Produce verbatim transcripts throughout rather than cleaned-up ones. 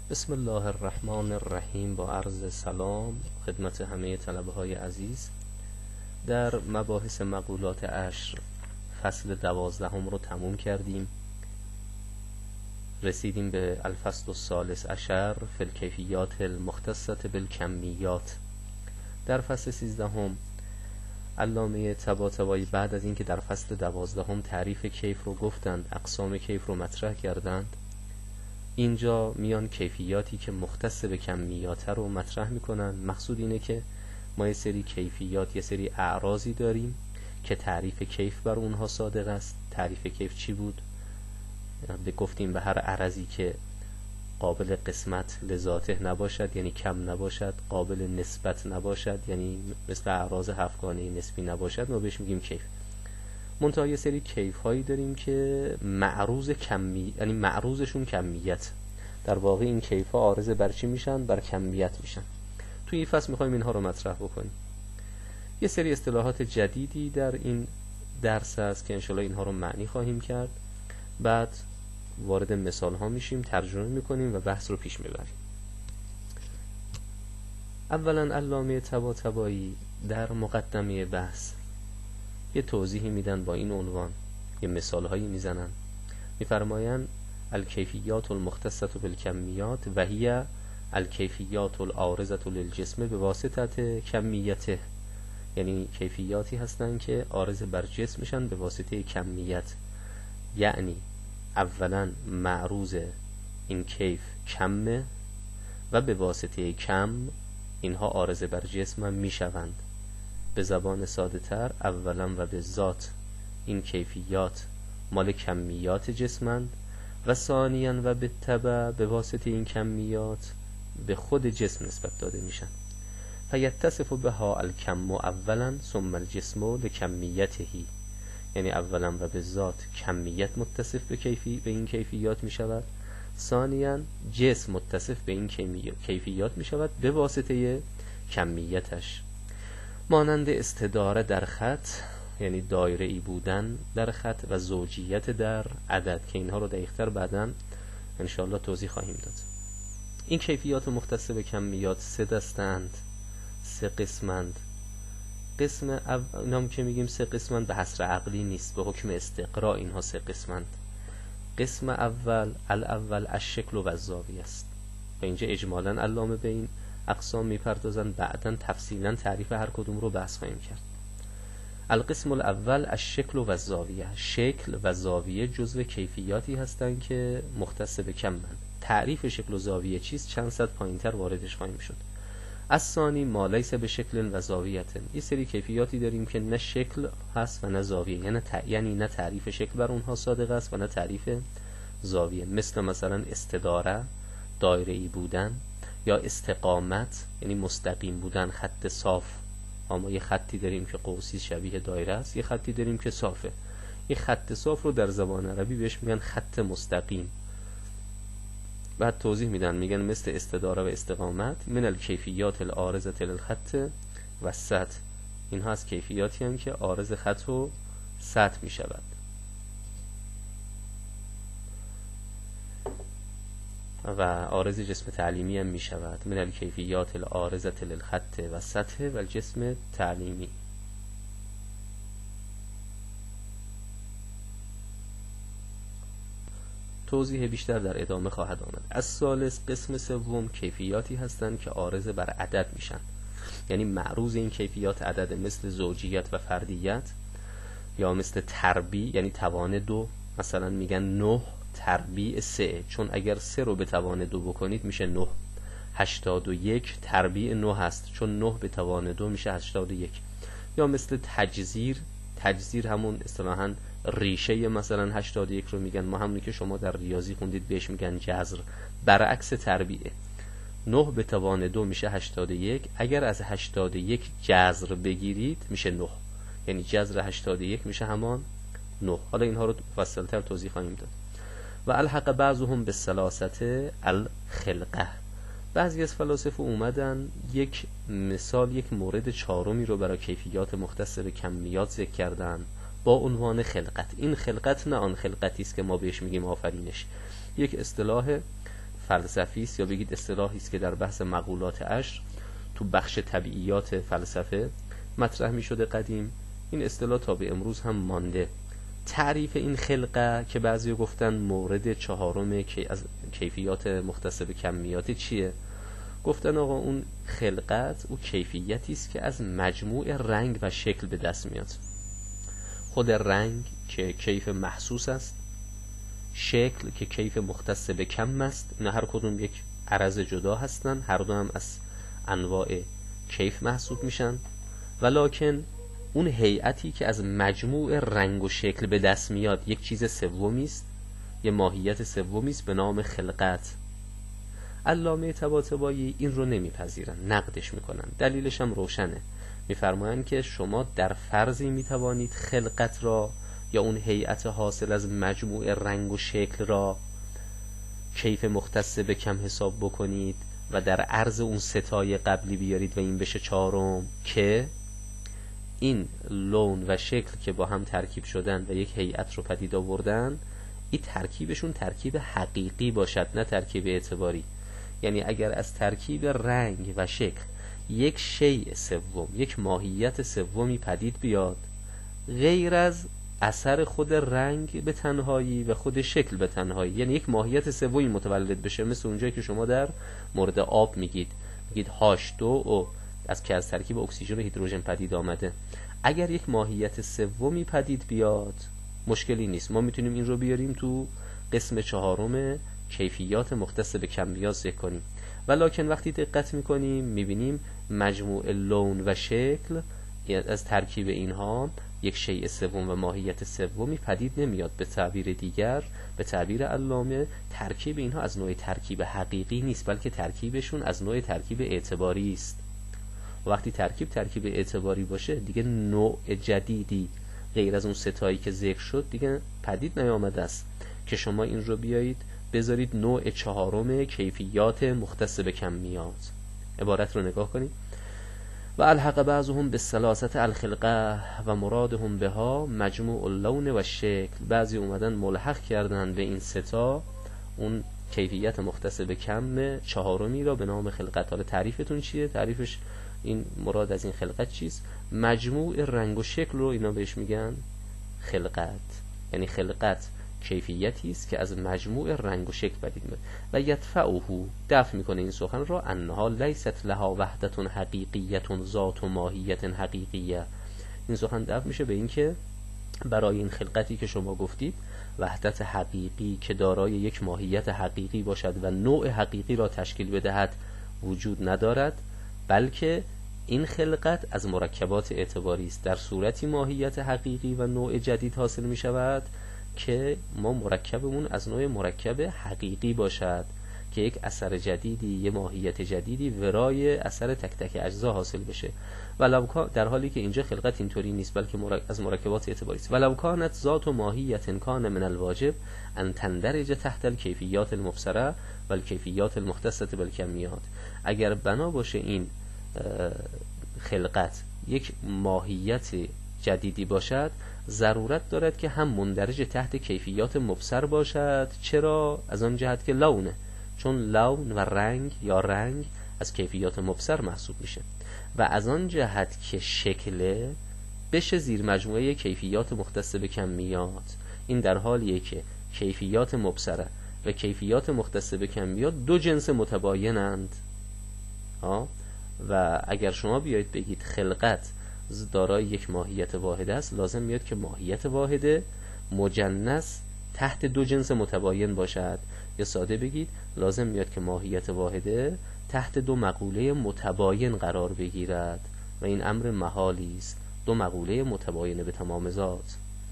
بسم الله الرحمن الرحیم. با عرض سلام خدمت همه طلبه های عزیز. در مباحث مقولات عشر فصل دوازدهم رو تموم کردیم. رسیدیم به الفصل الثالث عشر فی الکیفیات المختصة بالکمیات. در فصل سیزدهم علامه طباطبایی بعد از اینکه در فصل دوازدهم تعریف کیف رو گفتند، اقسام کیف رو مطرح کردند، اینجا میان کیفیاتی که مختص به کمیات رو مطرح میکنن. مقصود اینه که ما یه سری کیفیات، یه سری اعراضی داریم که تعریف کیف بر اونها صادق است. تعریف کیف چی بود؟ به گفتیم به هر عرضی که قابل قسمت لذاته نباشد، یعنی کم نباشد، قابل نسبت نباشد، یعنی مثل اعراض هفتگانه نسبی نباشد، ما بهش میگیم کیف. منتها یه سری کیف هایی داریم که معروض کمی، یعنی معروضشون کمیت. در واقع این کیف ها عارض بر چی میشن؟ بر کمیت میشن. توی این فصل میخوایم اینها رو مطرح بکنیم. یه سری اصطلاحات جدیدی در این درس هست که انشالله اینها رو معنی خواهیم کرد. بعد وارد مثال ها میشیم، ترجمه میکنیم و بحث رو پیش میبریم. اولا علامه طباطبایی در مقدمه بحث یه توضیحی میدن با این عنوان، یه مثال هایی میزنن. میفرمایند الکیفیات المختصة بالکمیات و هی الکیفیات العارضة للجسم به واسطه کمیته. یعنی کیفیاتی هستن که عارض بر جسم میشن به واسطه کمیت. یعنی اولا معروض این کیف کمه و به واسطه کم اینها عارض بر جسم هم میشوند. به زبان ساده تر، اولا و به ذات این کیفیات مال کمیات جسمند و ثانیاً و به تبع به واسطه این کمیات به خود جسم نسبت داده میشن. فیتصف بها الکم اولا ثم الجسم لکمیتهی. یعنی اولا و به ذات کمیت متصف به کیفی به این کیفیات می شود، ثانیاً جسم متصف به این کیفیات می شود به واسطه کمیتش. مانند استداره در خط، یعنی دایره ای بودن در خط، و زوجیت در عدد که اینها رو دقیق‌تر بعداً انشاءالله توضیح خواهیم داد. این کیفیات مختص به کمیات سه دستند، سه قسمند. قسم اول، اینام که میگیم سه قسمند به حصر عقلی نیست، به حکم استقراء اینها سه قسمند. قسم اول الاول الشکل و الزاویه است و اینجا اجمالاً علامه به این اقسام میپردازند، بعداً تفصیلاً تعریف هر کدوم رو بحث خواهیم کرد. القسم الاول الشکل و الزاویه. شکل و زاویه جزو کیفیاتی هستند که مختص به کمند. تعریف شکل و زاویه چیست چند صد پایینتر واردش خواهیم شد. الثانی ما لیس به شکل و زاویه. این سری کیفیاتی داریم که نه شکل هست و نه زاویه، یعنی یعنی نه تعریف شکل بر اونها صادق است و نه تعریف زاویه. مثل مثلا استداره، دایره ای بودن، یا استقامت یعنی مستقیم بودن، خط صاف. اما یه خطی داریم که قوسی شبیه دایره است، یه خطی داریم که صافه. این خط صاف رو در زبان عربی بهش میگن خط مستقیم. بعد توضیح میدن، میگن مثل استداره و استقامت من الکیفیات العارضة للخط و سطح. اینها از کیفیاتی هم که عارض خط و سطح میشود. و عارض جسم تعلیمی هم میشود. من الکیفیات العارضة للخط و سطح و الجسم تعلیمی. توضیح بیشتر در ادامه خواهد آمد. از ثالث قسم سوم کیفیاتی هستند که عارض بر عدد میشن، یعنی معروض این کیفیات عدد، مثل زوجیت و فردیت، یا مثل تربیع یعنی توان دو. مثلا میگن نه تربیع سه، چون اگر سه رو به توان دو بکنید میشه نه. هشتاد و یک تربیع نه هست، چون نه به توان دو میشه هشتاد و یک. یا مثل تجزیر، تجزیر همون اصطلاحاً ریشه مثلا هشتاد و یک رو میگن، ما همونی که شما در ریاضی خوندید بهش میگن جذر، برعکس تربیعه. نه به توان دو میشه هشتاد و یک، اگر از هشتاد و یک جذر بگیرید میشه نه، یعنی جذر هشتاد و یک میشه همان نه. حالا اینها رو مفصل‌تر توضیح خواهیم داد. و الحق بعضهم بالثلاثه الخلقه. بعضی از فلاسفه اومدن یک مثال، یک مورد چهارمی رو برای کیفیات مختص به کمیات ذکر کردن با عنوان خلقت. این خلقت نه آن خلقتی است که ما بهش میگیم آفرینش. یک اصطلاح فلسفی است یا بگید اصطلاحی است که در بحث مقولات عشر تو بخش طبیعیات فلسفه مطرح می شده قدیم. این اصطلاح تا به امروز هم مانده. تعریف این خلقه که بعضی گفتن مورد چهارم از کیفیات مختص به کمیات چیه؟ گفتن آقا اون خلقت او کیفیتی است که از مجموع رنگ و شکل به دست میاد. خود رنگ که کیف محسوس است، شکل که کیف مختص به کم است، اینا هر کدوم یک عرض جدا هستن، هر دو هم از انواع کیف محسوب میشن، ولکن اون هیئتی که از مجموع رنگ و شکل به دست میاد یک چیز سومی است، یه ماهیت سومی است به نام خلقت. علامه طباطبایی این رو نمیپذیرن، نقدش میکنن. دلیلش هم روشنه. میفرمایند که شما در فرضی میتوانید خلقت را یا اون هیئت حاصل از مجموع رنگ و شکل را کیف مختص به کم حساب بکنید و در عرض اون ستای قبلی بیارید و این بشه چهارم، که این لون و شکل که با هم ترکیب شدن و یک هیئت رو پدید آوردن، این ترکیبشون ترکیب حقیقی باشد نه ترکیب اعتباری. یعنی اگر از ترکیب رنگ و شکل یک شیء سوم، یک ماهیت سومی پدید بیاد غیر از اثر خود رنگ به تنهایی و خود شکل به تنهایی، یعنی یک ماهیت سومی متولد بشه، مثل اونجایی که شما در مورد آب میگید میگید هاش دو او از که از ترکیب اکسیژن و هیدروژن پدید آمده. اگر یک ماهیت سومی پدید بیاد مشکلی نیست، ما میتونیم این رو بیاریم تو قسم چهارم کیفیات مختص به کمیات ذکر کنیم. ولکن وقتی دقت میکنیم میبینیم مجموع لون و شکل از ترکیب اینها یک شیء سوم و ماهیت سومی پدید نمیاد. به تعبیر دیگر، به تعبیر علامه، ترکیب اینها از نوع ترکیب حقیقی نیست، بلکه ترکیبشون از نوع ترکیب اعتباری است. وقتی ترکیب ترکیب اعتباری باشه دیگه نوع جدیدی غیر از اون ستایی که ذکر شد دیگه پدید نیامده است که شما این رو بیایید بذارید نوع چهارم کیفیات مختص به کمیات. عبارت رو نگاه کنید. و الحق بعضهم بالثلاثه الخلقه و مرادهم بها مجموع اللون و شکل. بعضی اومدن ملحق کردن به این ستا اون کیفیت مختص به کم چهارمی را به نام خلقت. حالا تعریفتون چیه؟ تعریفش این مراد از این خلقت چیست؟ مجموع رنگ و شکل رو اینا بهش میگن خلقت. یعنی خلقت کیفیتی است که از مجموع رنگ و شکل پدید میاد. و یدفعه، دفع میکنه این سخن را، انها لیست لها وحدت حقیقیت ذات و ماهیت حقیقیه. این سخن دفع میشه به این که برای این خلقتی که شما گفتید وحدت حقیقی که دارای یک ماهیت حقیقی باشد و نوع حقیقی را تشکیل بدهد وجود ندارد، بلکه این خلقت از مرکبات اعتباری است. در صورتی ماهیت حقیقی و نوع جدید حاصل می شود که ما مرکبمون از نوع مرکب حقیقی باشد که یک اثر جدیدی، یه ماهیت جدیدی ورای اثر تک تک اجزا حاصل بشه. ولو در حالی که اینجا خلقت اینطوری نیست، بلکه از مرکبات اعتباری است. ولو کانت ذات و ماهیت کان من الواجب ان تندرج تحت الکیفیات المبصره و الکیفیات المختصه بالکمیات. اگر بنا باشه این خلقت یک ماهیت جدیدی باشد، ضرورت دارد که هم مندرج تحت کیفیات مبصر باشد. چرا؟ از آن جهت که لونه، چون لون و رنگ یا رنگ از کیفیات مبصر محسوب میشه، و از آن جهت که شکل بشه زیر مجموعه کیفیات مختص به کمیات. این در حالیه که کیفیات مبصره و کیفیات مختص به کمیات دو جنس متباینند. ها، و اگر شما بیایید بگید خلقت دارای یک ماهیت واحده است، لازم میاد که ماهیت واحده مجنس تحت دو جنس متباین باشد، یا ساده بگید لازم میاد که ماهیت واحده تحت دو مقوله متباین قرار بگیرد و این امر محالی است. دو مقوله متباینه به تمام ذات.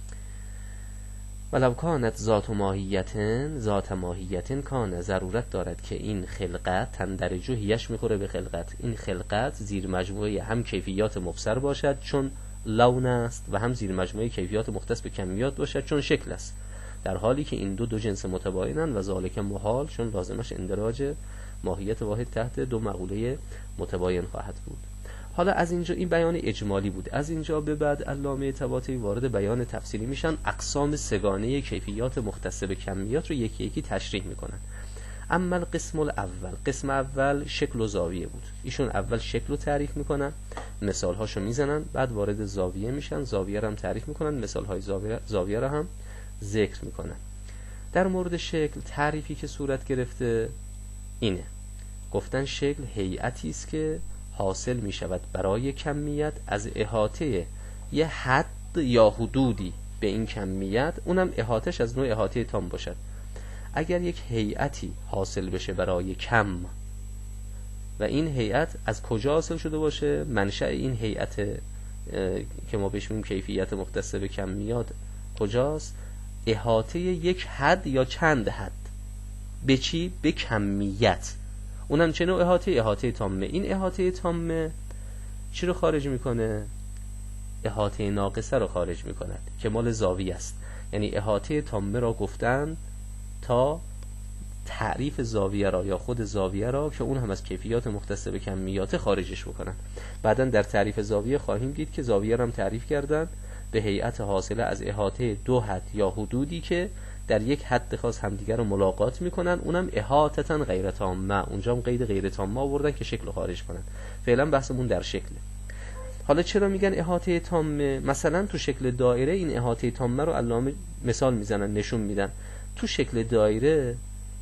ولو کانت ذات ماهیتن ذات ماهیتن کان، ضرورت دارد که این خلقت تندرج و هیش میخوره به خلقت، این خلقت زیر مجموعه هم کیفیات مبصر باشد چون لون است و هم زیر مجموعه کیفیات مختص به کمیات باشد چون شکل است، در حالی که این دو دو جنس متباینن و ذالک محال، چون لازمش اندراج ماهیت واحد تحت دو مقوله متباین خواهد بود. حالا از اینجا این بیان اجمالی بود. از اینجا به بعد علامه طباطبایی وارد بیان تفصیلی میشن. اقسام سگانه کیفیات مختص به کمیات رو یکی یکی تشریح میکنن. اما القسم الاول، قسم اول شکل و زاویه بود. ایشون اول شکل رو تعریف میکنن، مثال هاشو میزنن، بعد وارد زاویه میشن، زاویه رو هم تعریف میکنن، مثال های زاویه, زاویه رو هم ذکر میکنن. در مورد شکل تعریفی که صورت گرفته اینه، گفتن شکل هیئتی است که حاصل میشود برای کمیت از احاطه یه حد یا حدودی به این کمیت، اونم احاطهش از نوع احاطه تام باشد. اگر یک هیئتی حاصل بشه برای کم و این هیئت از کجا حاصل شده باشه، منشأ این هیئت که ما بهش میگیم کیفیت مختص به کمیات کجاست؟ احاطه یک حد یا چند حد. به چی؟ به کمیت. اونم چه نوع احاطه؟ احاطه تامه. این احاطه تامه چی رو خارج میکنه؟ احاطه ناقصه رو خارج میکند که مال زاویه است. یعنی احاطه تامه را گفتن تا تعریف زاویه را یا خود زاویه را که اون هم از کیفیات مختص به کمیات خارجش بکنن. بعدن در تعریف زاویه خواهیم دید که زاویه را هم تعریف کردن به هیئت حاصله از احاطه دو حد یا حدودی که در یک حد خاص همدیگر رو ملاقات میکنن، اونم احاطتاً غیر تامه. اونجا هم قید غیر تامه آوردن که شکل رو خارج کنن. فعلا بحثمون در شکله. حالا چرا میگن احاطه تامه؟ مثلا تو شکل دایره این احاطه تامه رو علامه مثال میزنن، نشون میدن. تو شکل دایره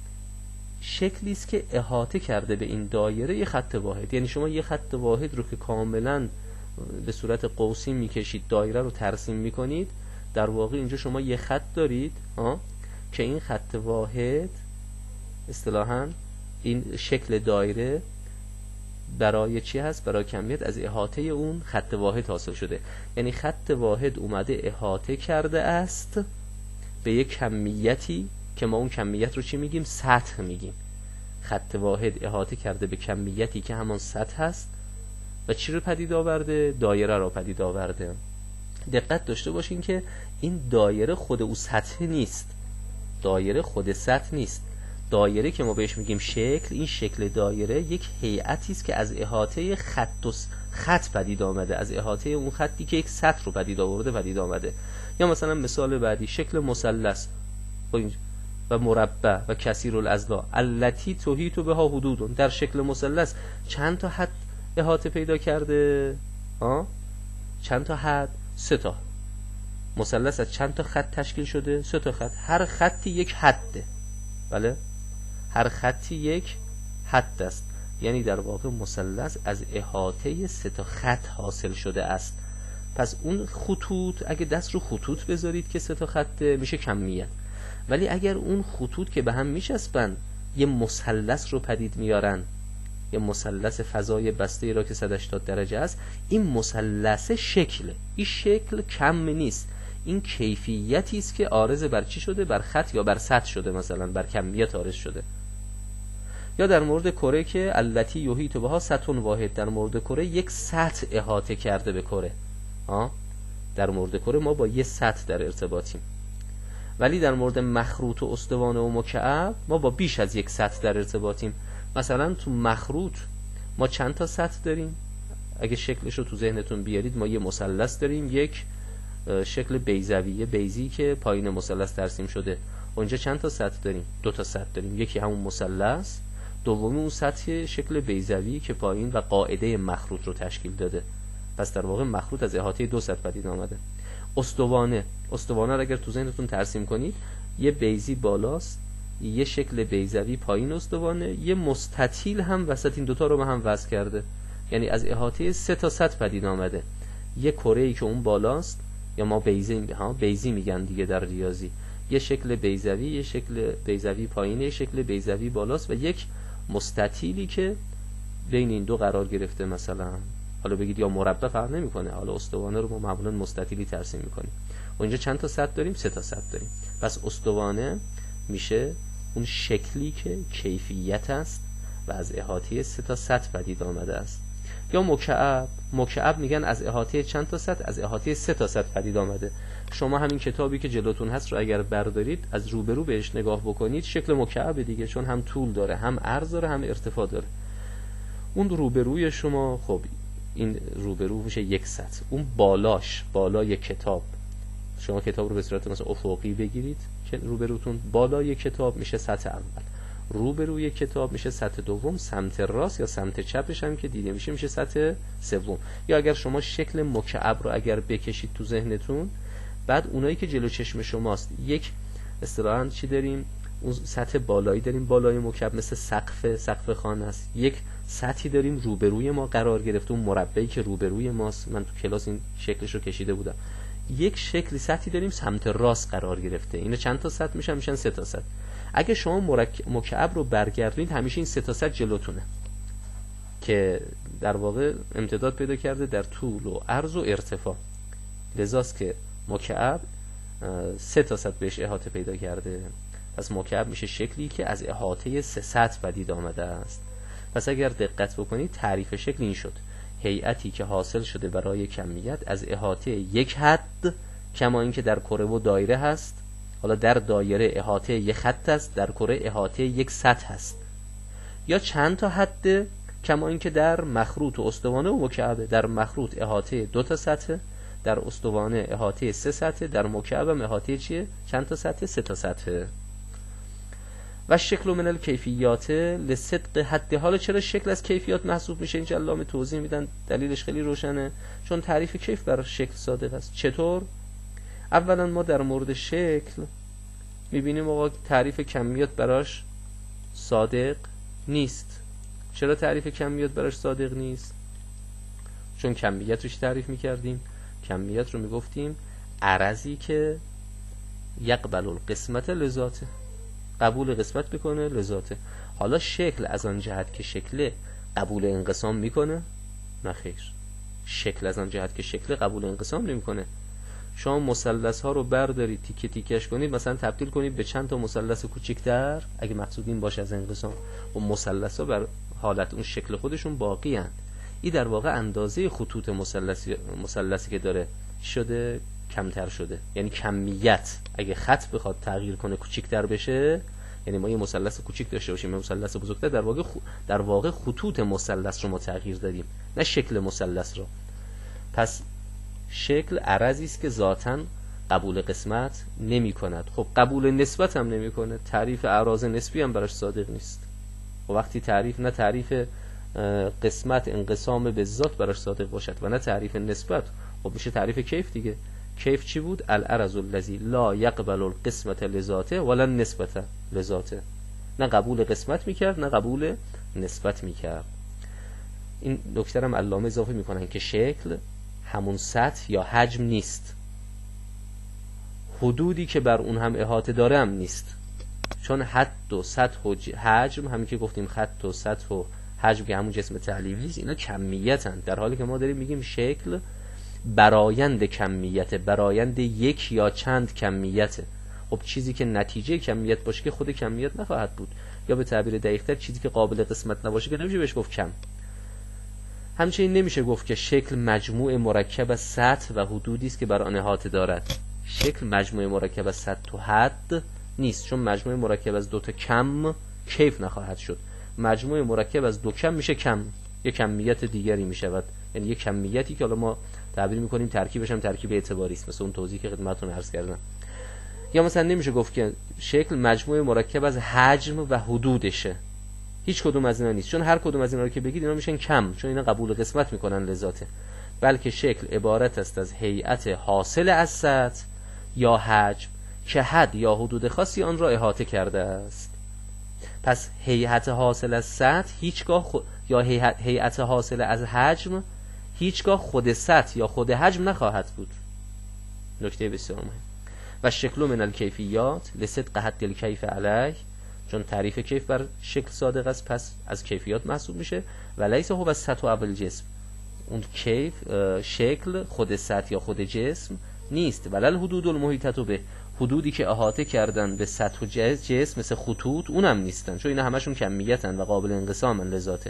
شکلی است که احاطه کرده به این دایره یه خط واحد. یعنی شما یه خط واحد رو که کاملا به صورت قوسی میکشید، دایره رو ترسیم میکنید، در واقع اینجا شما یه خط دارید ها که این خط واحد اصطلاحاً این شکل دایره برای چی هست؟ برای کمیت از احاطه اون خط واحد حاصل شده. یعنی خط واحد اومده احاطه کرده است به یک کمیتی که ما اون کمیت رو چی میگیم؟ سطح میگیم. خط واحد احاطه کرده به کمیتی که همان سطح هست و چی رو پدید آورده؟ دایره رو پدید آورده. دقت داشته باشین که این دایره خود او سطح نیست، دایره خود سطح نیست. دایره که ما بهش میگیم شکل، این شکل دایره یک هیئتی است که از احاطه خط و خط پدید آمده، از احاطه اون خطی که یک سطح رو پدید آورده پدید آمده. یا مثلا مثال بعدی شکل مثلث و مربع و کثیر الاضلاع التی تحیط بها حدود. در شکل مثلث چند تا حد احاطه پیدا کرده؟ ها؟ چند تا حد؟ سه تا. مثلث از چند تا خط تشکیل شده؟ سه تا خط. هر خطی یک حده. بله؟ هر خطی یک حد است. یعنی در واقع مثلث از احاطه سه تا خط حاصل شده است. پس اون خطوط اگه دست رو خطوط بذارید که سه تا خط میشه کمیت. ولی اگر اون خطوط که به هم میچسبن یه مثلث رو پدید میارن، یه مثلث فضای بسته را که صد و هشتاد درجه است، این مثلث شکله. این شکل کم نیست، این کیفیتی است که عارض بر چی شده؟ بر خط یا بر سطح شده، مثلا بر کمیت عارض شده. یا در مورد کره که التی یحیط بها سطح واحد، در مورد کره یک سطح احاطه کرده به کره. ها؟ در مورد کره ما با یه سطح در ارتباطیم. ولی در مورد مخروط و استوانه و مکعب ما با بیش از یک سطح در ارتباطیم. مثلا تو مخروط ما چند تا سطح داریم؟ اگه شکلش رو تو ذهنتون بیارید، ما یه مثلث داریم، یک شکل بیضوی، بیضی که پایین مثلث ترسیم شده. اونجا چند تا سطح داریم؟ دو تا سطح داریم. یکی همون مثلث، دومی اون سطح شکل بیضوی که پایین و قاعده مخروط رو تشکیل داده. پس در واقع مخروط از احاطه دو سطح پدید آمده. استوانه، استوانه رو اگر تو ذهنتون ترسیم کنید، یه بیضی بالاست، یه شکل بیضوی پایین استوانه، یه مستطیل هم وسط، این دوتا رو به هم وصل کرده. یعنی از احاطه سه تا سطح پدید آمده. یه کره‌ای که اون بالاست، یا ما بیضی ها بیضی میگن دیگه در ریاضی، یه شکل بیضوی، یه شکل بیضوی پایینه، یه شکل بیضوی بالاست و یک مستطیلی که بین این دو قرار گرفته. مثلا حالا بگید یا مربع فرق نمیکنه، حالا استوانه رو ما معمولا مستطیلی ترسیم میکنیم. اونجا چند تا سطح داریم؟ سه تا سطح داریم. پس استوانه میشه اون شکلی که کیفیت است و از احاطه سه تا سطح پدید آمده است. یا مکعب، مکعب میگن از احاطه چند تا سطح؟ از احاطه سه تا سطح پدید آمده. شما همین کتابی که جلوتون هست رو اگر بردارید، از روبرو بهش نگاه بکنید، شکل مکعب دیگه، چون هم طول داره، هم عرض داره، هم ارتفاع داره. اون روبروی شما، خب این روبرو میشه یک سطح. اون بالاش، بالای کتاب، شما کتاب رو به صورت مثلا افقی بگیرید که روبروتون، بالای کتاب میشه سطح اول. رو به روی کتاب میشه سطح دوم، سمت راست یا سمت چپش هم که دیده میشه میشه سطح سوم. یا اگر شما شکل مکعب رو اگر بکشید تو ذهنتون، بعد اونایی که جلو چشم شماست یک اصطلاحاً چی داریم، اون سطح بالایی داریم، بالای مکعب مثل سقف سقف خانه است، یک سطحی داریم روبروی ما قرار گرفته، اون مربعی که روبروی ماست، من تو کلاس این شکلش رو کشیده بودم، یک شکلی سطحی داریم سمت راست قرار گرفته. اینا چند تا سطح میشن؟ میشن سه تا سطح. اگه شما مرک... مکعب رو برگردونید همیشه این سه تا سطح جلوتونه که در واقع امتداد پیدا کرده در طول و عرض و ارتفاع، لذاست که مکعب سه تا سطح بهش احاطه پیدا کرده. پس مکعب میشه شکلی که از احاطه سه سطح پدید آمده است. پس اگر دقت بکنید تعریف شکل این شد: هیئتی که حاصل شده برای کمیت از احاطه یک حد، کما اینکه در کره و دایره هست. حالا در دایره احاطه یک خط است، در کره احاطه یک سطح است. یا چند تا حد، کما اینکه در مخروط و استوانه و مکعب، در مخروط احاطه دو تا سطح، در استوانه احاطه سه سطح، در مکعب هم احاطه چیه؟ چند تا سطح؟ سه تا سطح. و شکل من الکیفیات لصدق حد. حالا چرا شکل از کیفیات محسوب میشه؟ اینجا علامه توضیح میدن، دلیلش خیلی روشنه، چون تعریف کیف بر شکل صادق است. چطور؟ اولا ما در مورد شکل میبینیم آقا تعریف کمیات براش صادق نیست. چرا تعریف کمیات براش صادق نیست؟ چون کمیت روش تعریف میکردیم، کمیت رو میگفتیم عرضی که یقبل القسمت لذاته، قبول قسمت میکنه لذاته. حالا شکل از آن جهت که شکل قبول انقسام میکنه؟ نه خیر، شکل از آن جهت که شکل قبول انقسام نمیکنه. شما مثلث ها رو بردارید تیکه تیکش کنید، مثلا تبدیل کنید به چند تا مثلث کوچیک‌تر، اگه مقصود این باشه از انقسام، و مثلث ها بر حالت اون شکل خودشون باقی اند. این در واقع اندازه خطوط مثلثی مثلثی که داره شده کمتر شده. یعنی کمیت اگه خط بخواد تغییر کنه کوچیک‌تر بشه، یعنی ما یه مثلث کوچیک داشته باشیم یه مثلث بزرگتر، در واقع خ... در واقع خطوط مثلث رو ما تغییر دادیم، نه شکل مثلث رو. پس شکل عرضی است که ذاتاً قبول قسمت نمی کند. خب قبول نسبت هم نمی کنه، تعریف اعراض نسبی هم براش صادق نیست. و وقتی تعریف نه تعریف قسمت انقسام به ذات براش صادق باشد و نه تعریف نسبت، خب میشه تعریف کیف دیگه. کیف چی بود؟ العرض الذی لا یقبل القسمت لذاته ولا النسبت لذاته. نه قبول قسمت میکرد نه قبول نسبت میکرد. این نکته هم علامه اضافه میکنن که شکل همون سطح یا حجم نیست، حدودی که بر اون هم احاطه داره هم نیست. چون حد و سطح و حجم، همین که گفتیم خط و سطح و حجم که همون جسم تعلیمی است، اینا کمیتن، در حالی که ما داریم میگیم شکل برایند کمیت، برایند یک یا چند کمیته. خب چیزی که نتیجه کمیت باشه که خود کمیت نخواهد بود، یا به تعبیر دقیق‌تر چیزی که قابل قسمت نباشه که نمیشه بهش گفت کم. همچنین نمیشه گفت که شکل مجموع مرکب از سطح و حدودی است که بر آن احاطه دارد. شکل مجموع مرکب از سطح و حد نیست، چون مجموع مرکب از دو تا کم کیف نخواهد شد. مجموع مرکب از دو کم میشه کم، یک کمیت دیگری میشود، یعنی یک کمیتی که حالا ما تعبیر میکنیم ترکیبش هم ترکیب اعتباری است، مثل اون توضیحی که خدمتتون عرض کردم. یا مثلا نمیشه گفت که شکل مجموع مرکب از حجم و حدودشه، هیچ کدوم از اینا نیست، چون هر کدوم از اینا رو که بگید اینا میشن کم، چون اینا قبول قسمت میکنن لذاته. بلکه شکل عبارت است از هیئت حاصل از سطح یا حجم که حد یا حدود خاصی آن را احاطه کرده است. پس هیئت حاصل از سطح هیچگاه خود یا هیئت حاصل از حجم هیچگاه خود سطح یا خود حجم نخواهد بود. نکته بسیار مهم. و شکل من الکیفیات لصدق حد الکیف علیه، چون تعریف کیف بر شکل صادق است پس از کیفیات محسوب میشه. و لیس هو السطح اول جسم، اون کیف شکل خود سطح یا خود جسم نیست. ولل حدود المحیطه به، حدودی که احاطه کردن به سطح و جسم مثل خطوط اونم نیستن، چون اینا همشون کمیتن و قابل انقسامن لذاته.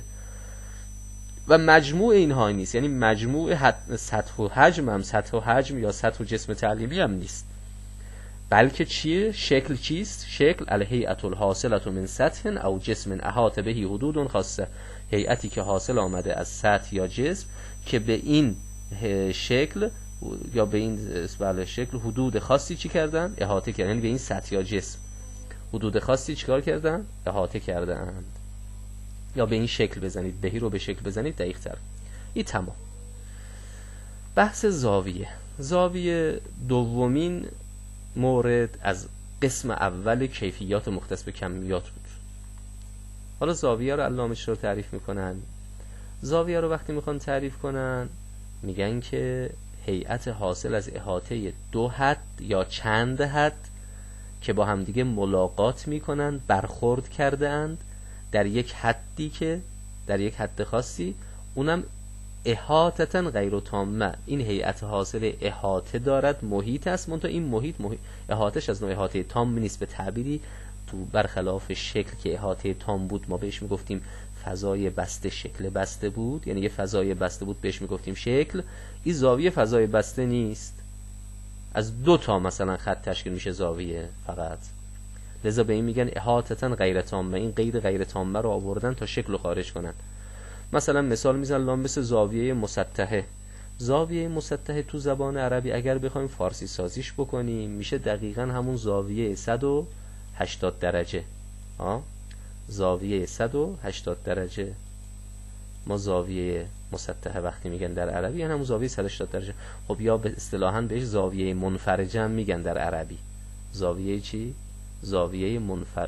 و مجموع اینها نیست، یعنی مجموع سطح و حجم هم سطح و حجم یا سطح و جسم تعلیمی هم نیست. بلکه چیه؟ شکل چیست؟ شکل الهیئت الحاصلة من سطح او جسم احاطه به حدود خاصه، هیئتی که حاصل آمده از سطح یا جسم که به این شکل یا به این بله شکل حدود خاصی چی کردن؟ احاطه کردن، یعنی به این سطح یا جسم حدود خاصی چیکار کردن؟ احاطه کردند. یا به این شکل بزنید، بهی رو به شکل بزنید دقیق تر. این تمام. بحث زاویه. زاویه دومین مورد از قسم اول کیفیات مختص به کمیات بود. حالا زاویه رو علامه رو تعریف میکنن. زاویه رو وقتی میخوان تعریف کنن میگن که هیئت حاصل از احاطه دو حد یا چند حد که با همدیگه ملاقات میکنن، برخورد کرده اند در یک حدی که در یک حد خاصی، اونم احاطتاً غیر تامه. این هیئت حاصل احاطه دارد، محیط است، منتها این محیط, محیط احاطهش از نوع احاطه تام نیست. به تعبیری تو برخلاف شکل که احاطه تام بود ما بهش میگفتیم فضای بسته، شکل بسته بود، یعنی یه فضای بسته بود بهش میگفتیم شکل. این زاویه فضای بسته نیست، از دو تا مثلا خط تشکیل میشه زاویه فقط، لذا به این میگن احاطتاً غیر تامه. این قید غیر تامه رو آوردن تا شکل رو خارج کنن. مثلا مثال میزنم مثل زاویه مسطحه. زاویه مسطحه تو زبان عربی اگر بخوایم فارسی سازیش بکنیم میشه دقیقاً همون زاویه صد و هشتاد درجه. ها زاویه صد و هشتاد درجه. ما زاویه مسطحه وقتی میگن در عربی یعنی همون زاویه صد و هشتاد درجه. خب یا به اصطلاحاً بهش زاویه منفرجه هم میگن در عربی. زاویه چی؟ زاویه منفر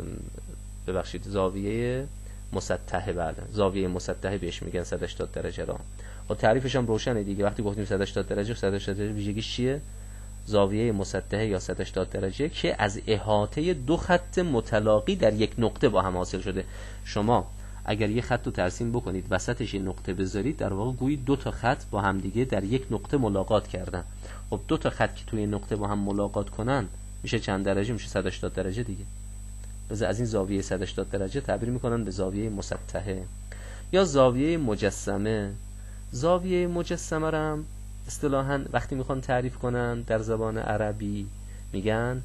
ببخشید زاویه مسطحه. بله زاویه مسطحه بهش میگن صد و هشتاد درجه را. خب تعریفش هم روشنه دیگه. وقتی گفتیم صد و هشتاد درجه، صد و هشتاد درجه ویژگیش چیه؟ زاویه مسطحه یا صد و هشتاد درجه که از احاطه دو خط متلاقی در یک نقطه با هم حاصل شده. شما اگر یک خط رو ترسیم بکنید وسطش یه نقطه بذارید، در واقع گویی دو تا خط با هم دیگه در یک نقطه ملاقات کردن. خب دو تا خط که توی نقطه با هم ملاقات کنن میشه چند درجه؟ میشه صد و هشتاد درجه دیگه. لذا از این زاویه صد و هشتاد درجه تعبیر میکنن به زاویه مسطحه. یا زاویه مجسمه. زاویه مجسمه را هم اصطلاحاً وقتی میخوان تعریف کنن در زبان عربی میگن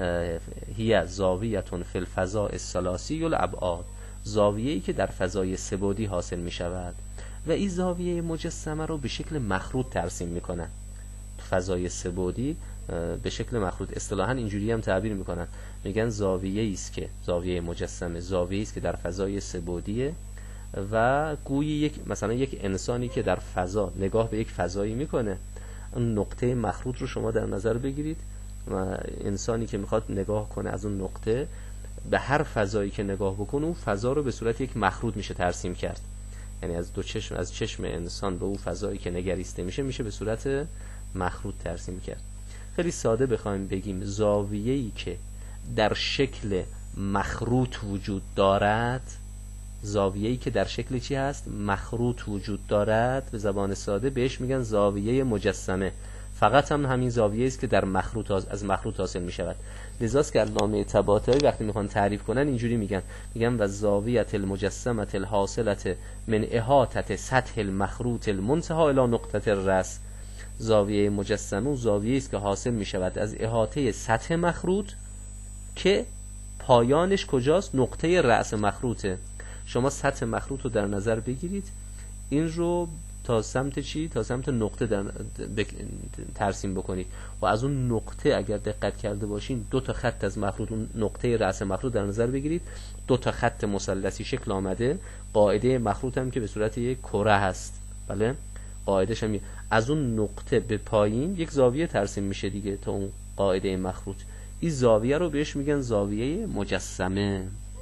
هی زاویتون فی الفضاء الثلاثی الابعاد. زاویه‌ای که در فضای سه‌بعدی حاصل میشود و این زاویه مجسمه رو به شکل مخروط ترسیم میکنن. فضای سه‌بعدی به شکل مخروط اصطلاحاً اینجوری هم تعبیر میکنن، میگن زاویه‌ای است که زاویه مجسمه زاویه‌ای است که در فضای سه‌بعدیه و گویی یک مثلا یک انسانی که در فضا نگاه به یک فضایی میکنه، اون نقطه مخروط رو شما در نظر بگیرید و انسانی که میخواد نگاه کنه از اون نقطه به هر فضایی که نگاه بکنه اون فضا رو به صورت یک مخروط میشه ترسیم کرد. یعنی از دو چشم از چشم انسان به اون فضایی که نگریسته میشه میشه به صورت مخروط ترسیم کرد. خیلی ساده بخوایم بگیم زاویه‌ای که در شکل مخروط وجود دارد، زاویه‌ای که در شکل چی هست؟ مخروط وجود دارد، به زبان ساده بهش میگن زاویه مجسمه. فقط هم همین زاویه است که در مخروط از مخروط حاصل میشود. لذاست که علامه طباطبایی وقتی میخوان تعریف کنن اینجوری میگن، میگن و زاویه المجسمه الحاصله من احاطه سطح المخروط المنتهی الی نقطه الراس. زاویه مجسمه زاویه است که حاصل میشود از احاطه سطح مخروط که پایانش کجاست؟ نقطه رأس مخروطه. شما سطح مخروط رو در نظر بگیرید، این رو تا سمت چی؟ تا سمت نقطه در بک... ترسیم بکنید و از اون نقطه اگر دقت کرده باشین دو تا خط از مخروط، اون نقطه رأس مخروط در نظر بگیرید، دو تا خط مثلثی شکل آمده. قاعده مخروط هم که به صورت یک کره هست، بله قاعدهش هم از اون نقطه به پایین یک زاویه ترسیم میشه دیگه تا اون قاعده مخروط. این زاویه رو بهش میگن زاویه مجسمه.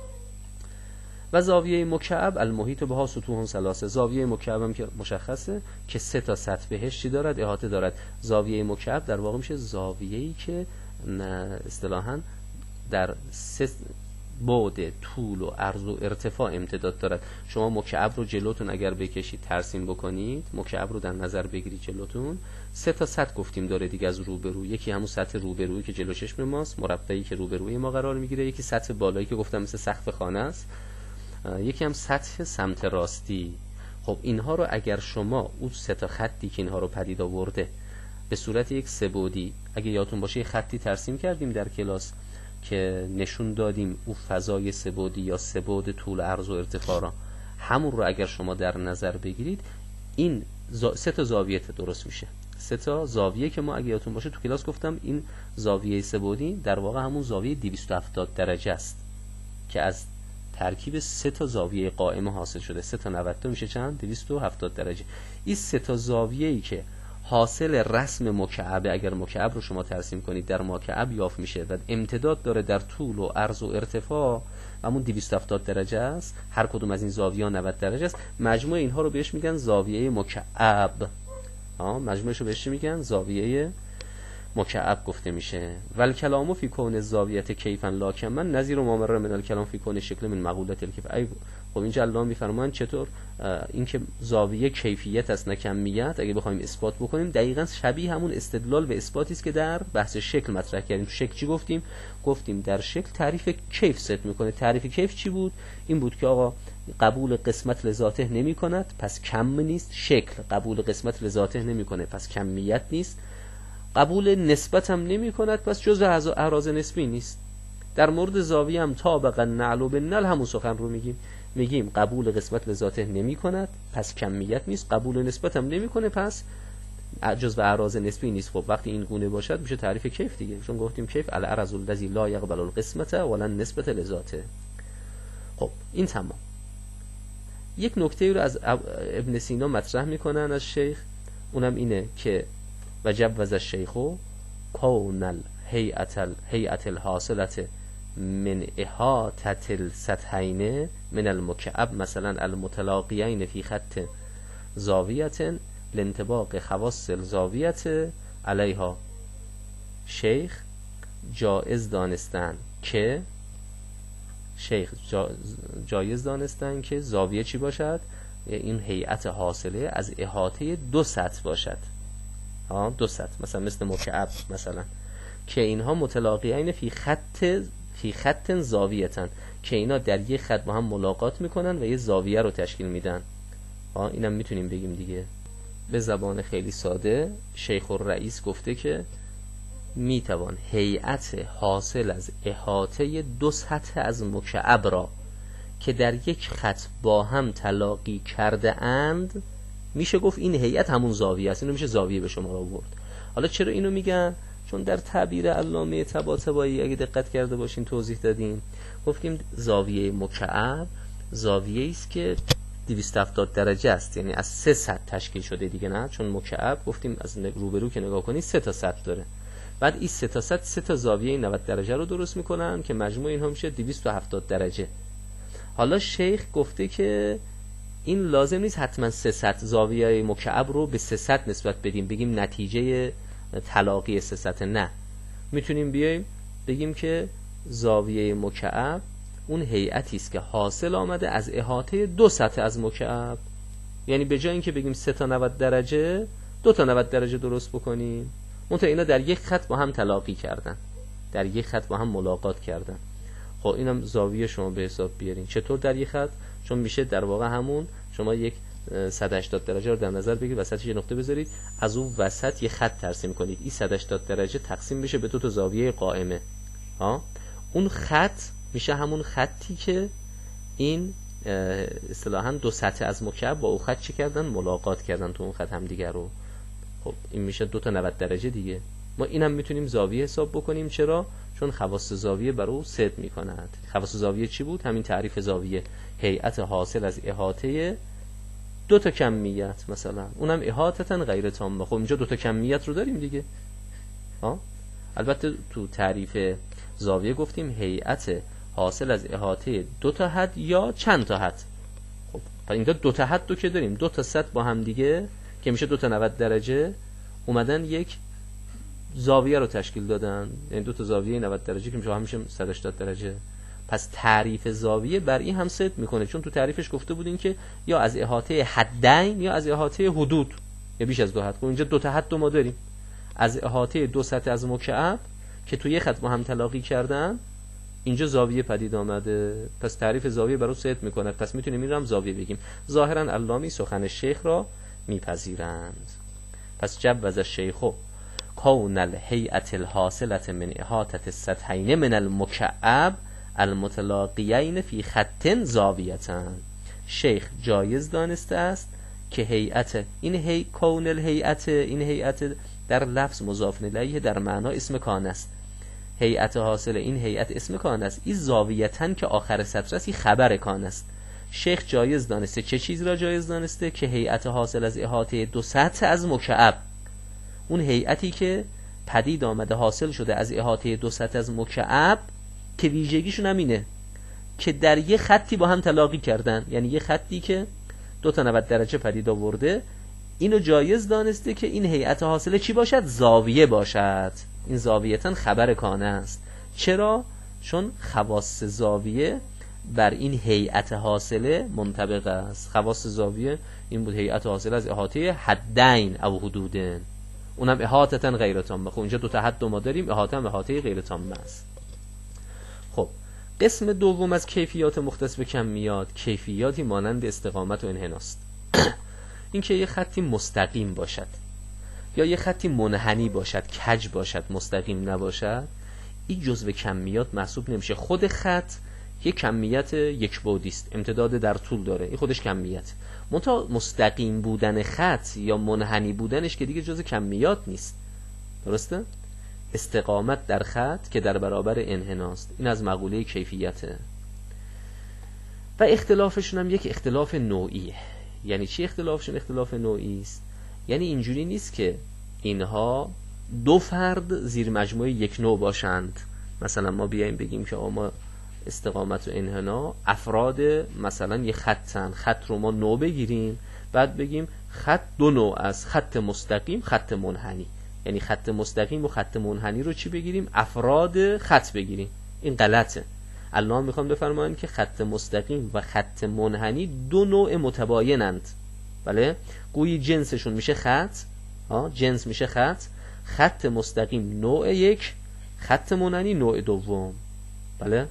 و زاویه مکعب المحیط بها سطوح ثلاثه. زاویه مکعب هم که مشخصه که سه تا سطح بهش چی دارد؟ احاطه دارد. زاویه مکعب در واقع میشه زاویه‌ای که اصطلاحاً در سه بعد طول و عرض و ارتفاع امتداد دارد. شما مکعب رو جلوتون اگر بکشید ترسیم بکنید، مکعب رو در نظر بگیرید جلوتون، سه تا سطح گفتیم داره دیگه از روبرو. یکی همون سطح روبرویی که جلو چشم ماست، مربعی که روبروی ما قرار میگیره، یکی سطح بالایی که گفتم مثل سقف خانه است، یکی هم سطح سمت راستی. خب اینها رو اگر شما اون سه تا خطی که اینها رو پدید آورده به صورت یک سه‌بعدی، اگه یادتون باشه یک خطی ترسیم کردیم در کلاس که نشون دادیم اون فضای سه‌بعدی یا سه‌بعد طول عرض و ارتفاع را، همون رو اگر شما در نظر بگیرید این سه تا زاویه درست میشه. سه تا زاویه که ما اگه یادتون باشه تو کلاس گفتم این زاویه سه‌بعدی در واقع همون زاویه دویست و هفتاد درجه است که از ترکیب سه تا زاویه قائمه حاصل شده. سه تا نود تا میشه چند؟ دویست و هفتاد درجه. این سه تا زاویه‌ای که حاصل رسم مکعب، اگر مکعب رو شما ترسیم کنید در مکعب یافت میشه و امتداد داره در طول و عرض و ارتفاع، همون دویست و هفتاد درجه است. هر کدوم از این زاویه‌ها نود درجه است. مجموع اینها رو بهش میگن زاویه مکعب. ها مجموعش رو بهش میگن زاویه مکعب گفته میشه. ول کلامو فی کون زاویت کیفا لا کما نظیر ما مر من الکلام فی کون شکل من مقولت الکیف. ای خب اینجا الله میفرمان چطور اینکه زاویه کیفیت است نه کمیت، اگه بخوایم اثبات بکنیم دقیقاً شبیه همون استدلال به اثباتی است که در بحث شکل مطرح کردیم. تو شکل چی گفتیم؟ گفتیم در شکل تعریف کیف ست میکنه. تعریف کیف چی بود؟ این بود که آقا قبول قسمت لذاته نمی کند پس کم نیست. شکل قبول قسمت لذاته نمی کنه پس کمیت نیست. قبول نسبت هم نمی کند پس جزء اعراض نسبی نیست. در مورد زاویه هم طابق النعل و بالنعل همون سخن رو میگیم. میگیم قبول قسمت لذاته نمی کند پس کمیت نیست، قبول نسبت هم نمی کنه پس جزء اعراض نسبی نیست. خب وقتی این گونه باشد میشه تعریف کیف دیگه، چون گفتیم کیف العرض الذی لا یقبل القسمت ولا نسبت لذاته. خب این تمام. یک نکته رو از ابن سینا مطرح میکنن از شیخ، اونم اینه که و جوز الشیخ کون الهیئه الهیئه الحاصله من احاطه السطحین من المکعب مثلا المتلاقیین فی خط زاویه لانطباق خواص الزاویه علیها. شیخ جایز دانستن که شیخ جا جایز دانستن که زاویه چی باشد؟ این هیئت حاصله از احاطه دو سطح باشد. ها دو سطح مثلا مثل مکعب مثلا که اینها متلاقیین فی خط فی خط زاویتن که اینا در یک خط با هم ملاقات میکنن و یه زاویه رو تشکیل میدن. ها اینم میتونیم بگیم دیگه. به زبان خیلی ساده شیخ الرئیس گفته که میتوان هیئت حاصل از احاطه دو سطح از مکعب را که در یک خط با هم تلاقی کرده اند میشه گفت این هیئت همون زاویه است. اینو میشه زاویه به شما آورد. حالا چرا اینو میگن؟ چون در تعبیر علامه طباطبایی اگه دقت کرده باشین توضیح دادیم، گفتیم زاویه مکعب زاویه‌ای است که دویست و هفتاد درجه است، یعنی از سه سطح تشکیل شده دیگه، نه؟ چون مکعب گفتیم از روبرو که نگاه کنید سه تا سطح داره. بعد این سه تا سطح سه تا زاویه نود درجه رو درست میکنن که مجموع اینها میشه دویست و هفتاد درجه. حالا شیخ گفته که این لازم نیست حتما سه سطح زاویه مکعب رو به سه سطح نسبت بدیم بگیم نتیجه تلاقی سه سطح، نه. میتونیم بیایم بگیم که زاویه مکعب اون هیئتی است که حاصل آمده از احاطه دو سطح از مکعب، یعنی به جای اینکه بگیم سه تا نود درجه دو تا نود درجه درست بکنیم، منتها اینا در یک خط با هم تلاقی کردن، در یک خط با هم ملاقات کردن. خب اینم زاویه شما به حساب بیارین. چطور در یک خط؟ چون میشه در واقع همون شما یک صد و هشتاد درجه رو در نظر بگیرید، وسطش یه نقطه بذارید، از اون وسط یه خط ترسیم کنید، این صد و هشتاد درجه تقسیم بشه به دو تا زاویه قائمه. ها اون خط میشه همون خطی که این اصطلاحاً دو سطح از مکعب با اون خط چه کردن؟ ملاقات کردن تو اون خط هم دیگه رو. خب این میشه دو تا نود درجه دیگه. ما اینم میتونیم زاویه حساب بکنیم. چرا؟ چون خواص زاویه بر او صدق میکنند. خواص زاویه چی بود؟ همین تعریف زاویه، هیئت حاصل از احاطه دو تا کمیت، مثلا اونم احاطتن غیر تامه. خب اینجا دو تا کمیت رو داریم دیگه. ها البته تو تعریف زاویه گفتیم هیئت حاصل از احاطه دو تا حد یا چند تا حد. خب اینجا دو تا حد رو که داریم، دو تا سطح با هم دیگه که میشه دو تا نود درجه اومدن یک زاویه رو تشکیل دادن، یعنی دو تا زاویه نود درجه که میشه هم میشه صد و هشتاد درجه. پس تعریف زاویه بر این هم صدق میکنه، چون تو تعریفش گفته بودین که یا از احاطه حدین یا از احاطه حدود، یا بیش از دو حد. خب اینجا دو تا حد ما داریم، از احاطه دو سطح از مکعب که توی خط با هم تلاقی کردن اینجا زاویه پدید آمده، پس تعریف زاویه برای صدق میکنه. پس میتونیم این رو هم زاویه بگیم. ظاهرا علامی سخن شیخ را میپذیرند. پس جوز الشیخ کون الهیئه الحاصله من احاطه السطحین من المکعب المتلاقیین فی خط زاویتن. شیخ جایز دانسته است که هیئت، این هی کون الهیئت، این هیئت در لفظ مضاف الیه، در معنا اسم کان است. هیئت حاصل، این هیئت اسم کان است. این زاویتاً که آخر سطر است، این خبر کان است. شیخ جایز دانسته، چه چیز را جایز دانسته؟ که هیئت حاصل از احاطه دو سطح از مکعب، اون هیئتی که پدید آمده حاصل شده از احاطه دو سطح از مکعب، که ویژگیشون هم اینه که در یه خطی با هم تلاقی کردن، یعنی یه خطی که دو تا نود درجه پدید آورده، اینو جایز دانسته که این هیئت حاصله چی باشد؟ زاویه باشد. این زاویتاً خبر کانه است. چرا؟ چون خواص زاویه بر این هیئت حاصله منطبق است. خواص زاویه این بود هیئت حاصله از احاطه حدین او حدودن، اونم احاطه غیر تامه. خب اینجا دو تا حد ما داریم، احاطه هم احاطه غیر تامه است. خب قسم دوم از کیفیات مختص به کمیات، کیفیاتی مانند استقامت و انحناست. این که یه خطی مستقیم باشد یا یه خطی منحنی باشد، کج باشد، مستقیم نباشد، این جزء کمیات محسوب نمیشه. خود خط یه کمیت یک بعدی است، امتداد در طول داره، این خودش کمیت. منتها مستقیم بودن خط یا منحنی بودنش که دیگه جزء کمیات نیست. درسته؟ استقامت در خط که در برابر انحناست، این از مقوله کیفیته. و اختلافشون هم یک اختلاف نوعیه. یعنی چی اختلافشون؟ اختلاف نوعی است. یعنی اینجوری نیست که اینها دو فرد زیر مجموعه یک نوع باشند. مثلا ما بیایم بگیم که ما استقامت و انحنا افراد مثلا یه خطن، خط رو ما نوع بگیریم، بعد بگیم خط دو نوع است، خط مستقیم، خط منحنی. یعنی خط مستقیم و خط منحنی رو چی بگیریم؟ افراد خط بگیریم. این غلطه. الله میخوام بفرمایند که خط مستقیم و خط منحنی دو نوع متباینند. بله؟ گویی جنسشون میشه خط، ها، جنس میشه خط، خط مستقیم نوع یک، خط منحنی نوع دوم. بله؟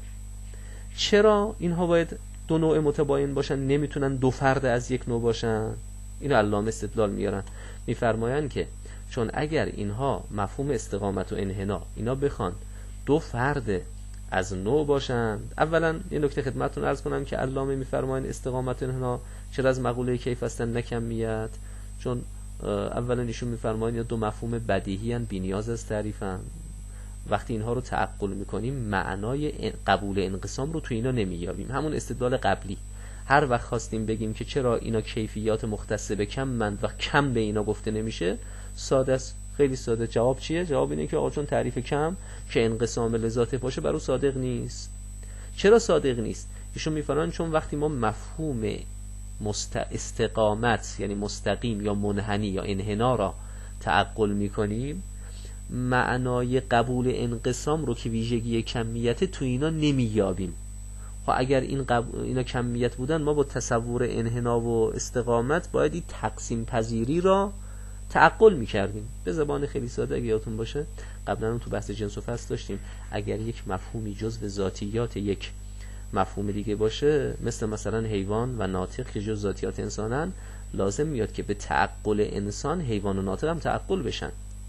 چرا اینها باید دو نوع متباین باشن، نمیتونن دو فرد از یک نوع باشن؟ اینو علامه استدلال میارن، میفرمایند که چون اگر اینها مفهوم استقامت و انحنا اینا بخوان دو فرد از نوع باشند، اولا یه نکته خدمتتون عرض کنم که علامه میفرمایند استقامت و انحنا چرا از مقوله کیف هستن نه کمیت؟ چون اولا ایشون میفرمایند دو مفهوم بدیهی ان، بی‌نیاز از تعریفن. وقتی اینها رو تعقل میکنیم معنای قبول انقسام رو تو اینا نمییابیم. همون استدلال قبلی، هر وقت خواستیم بگیم که چرا اینا کیفیات مختص به کم مند و کم به اینا گفته نمیشه، ساده است، خیلی ساده. جواب چیه؟ جواب اینه که آقا چون تعریف کم که انقسام لذات باشه برای صادق نیست. چرا صادق نیست؟ ایشون میفرمایند چون وقتی ما مفهوم مست... استقامت یعنی مستقیم یا منحنی یا انحنا را تعقل میکنیم، معنای قبول انقسام رو که ویژگی کمیت تو اینا نمییابیم. خب اگر این قب... اینا کمیت بودن، ما با تصور انحنا و استقامت باید این تقسیم پذیری را تعقل میکردیم. به زبان خیلی ساده اگه یادتون باشه قبلا هم تو بحث جنس و فصل داشتیم، اگر یک مفهومی جزو ذاتیات یک مفهوم دیگه باشه، مثل مثلا حیوان و ناطق که جزو ذاتیات انسانن، لازم میاد که به تعقل انسان حیوان و ناطق هم تعقل بشن.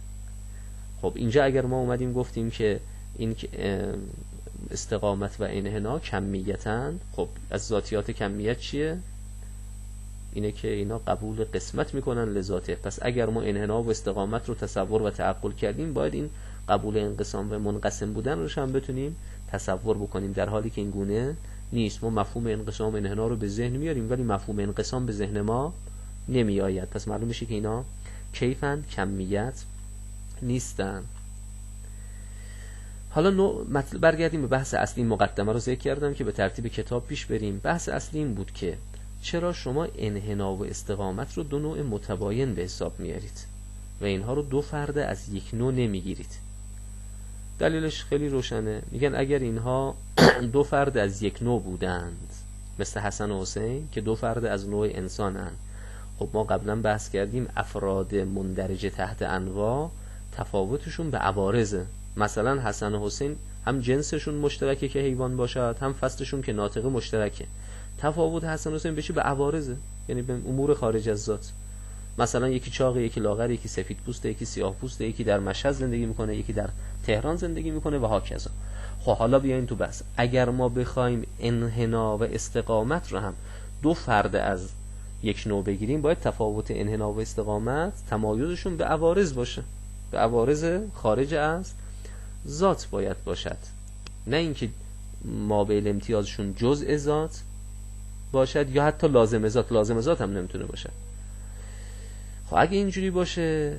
خب اینجا اگر ما اومدیم گفتیم که این استقامت و انحنا کمیتن، خب از ذاتیات کمیت چیه؟ اینه که اینا قبول قسمت میکنن لذاته. پس اگر ما انحنا و استقامت رو تصور و تعقل کردیم، باید این قبول انقسام و منقسم بودن رو هم بتونیم تصور بکنیم، در حالی که این گونه نیست. ما مفهوم انقسام و انحنا رو به ذهن میاریم ولی مفهوم انقسام به ذهن ما نمی آید. پس معلوم میشه که اینا کیفن، کمیت نیستن. حالا نوع مطلب برگردیم به بحث اصلی. مقدمه رو ذکر کردم که به ترتیب کتاب پیش بریم. بحث اصلی این بود که چرا شما انحنا و استقامت رو دو نوع متباین به حساب میارید و اینها رو دو فرد از یک نوع نمیگیرید؟ دلیلش خیلی روشنه. میگن اگر اینها دو فرد از یک نوع بودند، مثل حسن و حسین که دو فرد از نوع انسانند، خب ما قبلا بحث کردیم افراد مندرج تحت انواع تفاوتشون به عوارضه. مثلا حسن و حسین هم جنسشون مشترکه که حیوان باشد، هم فصلشون که ناطقه مشترکه. تفاوت حسن و حسین به چی؟ به عوارضه، یعنی به امور خارج از ذات. مثلا یکی چاقه، یکی لاغر، یکی سفید پوسته، یکی سیاه پوسته، یکی در مشهد زندگی میکنه، یکی در تهران زندگی میکنه و هاکذا. خب حالا بیاین تو بحث. اگر ما بخوایم انحنا و استقامت رو هم دو فرد از یک نوع بگیریم باید تفاوت انحنا و استقامت تمایزشون به عوارض باشه، به عوارض خارج از ذات باید باشد، نه اینکه مابعد امتیازشون جزء ذات باشد یا حتی لازم ذات. لازم ذات هم نمیتونه باشه. خب اگه اینجوری باشه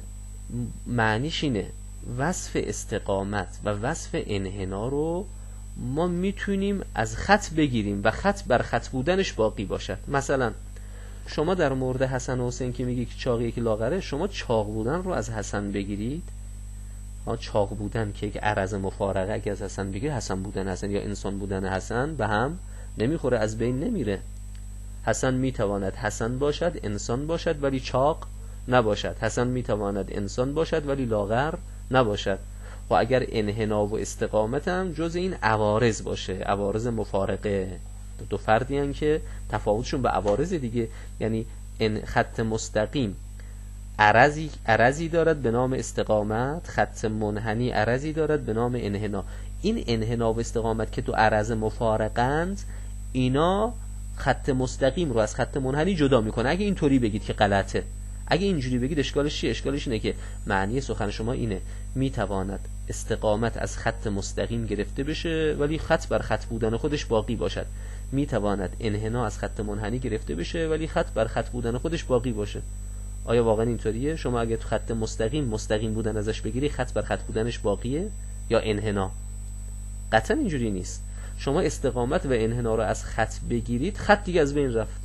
معنیش اینه وصف استقامت و وصف انحنا رو ما میتونیم از خط بگیریم و خط بر خط بودنش باقی باشد. مثلا شما در مورد حسن و حسین که میگی که چاقیه که لاغره، شما چاق بودن رو از حسن بگیرید، ها چاق بودن که یک عرض مفارقه اگه از حسن بگیر، حسن بودن حسن یا انسان بودن حسن به هم نمیخوره، از بین نمیره. حسن میتواند حسن باشد، انسان باشد ولی چاق نباشد. حسن میتواند انسان باشد ولی لاغر نباشد. و اگر انحنا و استقامت هم جز این عوارض باشه، عوارض مفارقه، دو, دو فردی هن که تفاوتشون به عوارض دیگه، یعنی ان خط مستقیم عرضی عرضی دارد به نام استقامت، خط منحنی عرضی دارد به نام انحنا. این انحنا و استقامت که دو عرض مفارقند، اینا خط مستقیم رو از خط منحنی جدا میکنه. اگه اینطوری بگید که غلطه، اگه اینجوری بگید اشکالش چیه؟ اشکالش اینه که معنی سخن شما اینه میتواند استقامت از خط مستقیم گرفته بشه ولی خط بر خط بودن خودش باقی باشد، میتواند انحنا از خط منحنی گرفته بشه ولی خط بر خط بودن خودش باقی باشه. آیا واقعا اینطوریه؟ شما اگه تو خط مستقیم مستقیم بودن ازش بگیری، خط بر خط بودنش باقیه یا انحنا؟ قطعا اینجوری نیست. شما استقامت و انحنا رو از خط بگیرید، خط دیگه از بین رفت.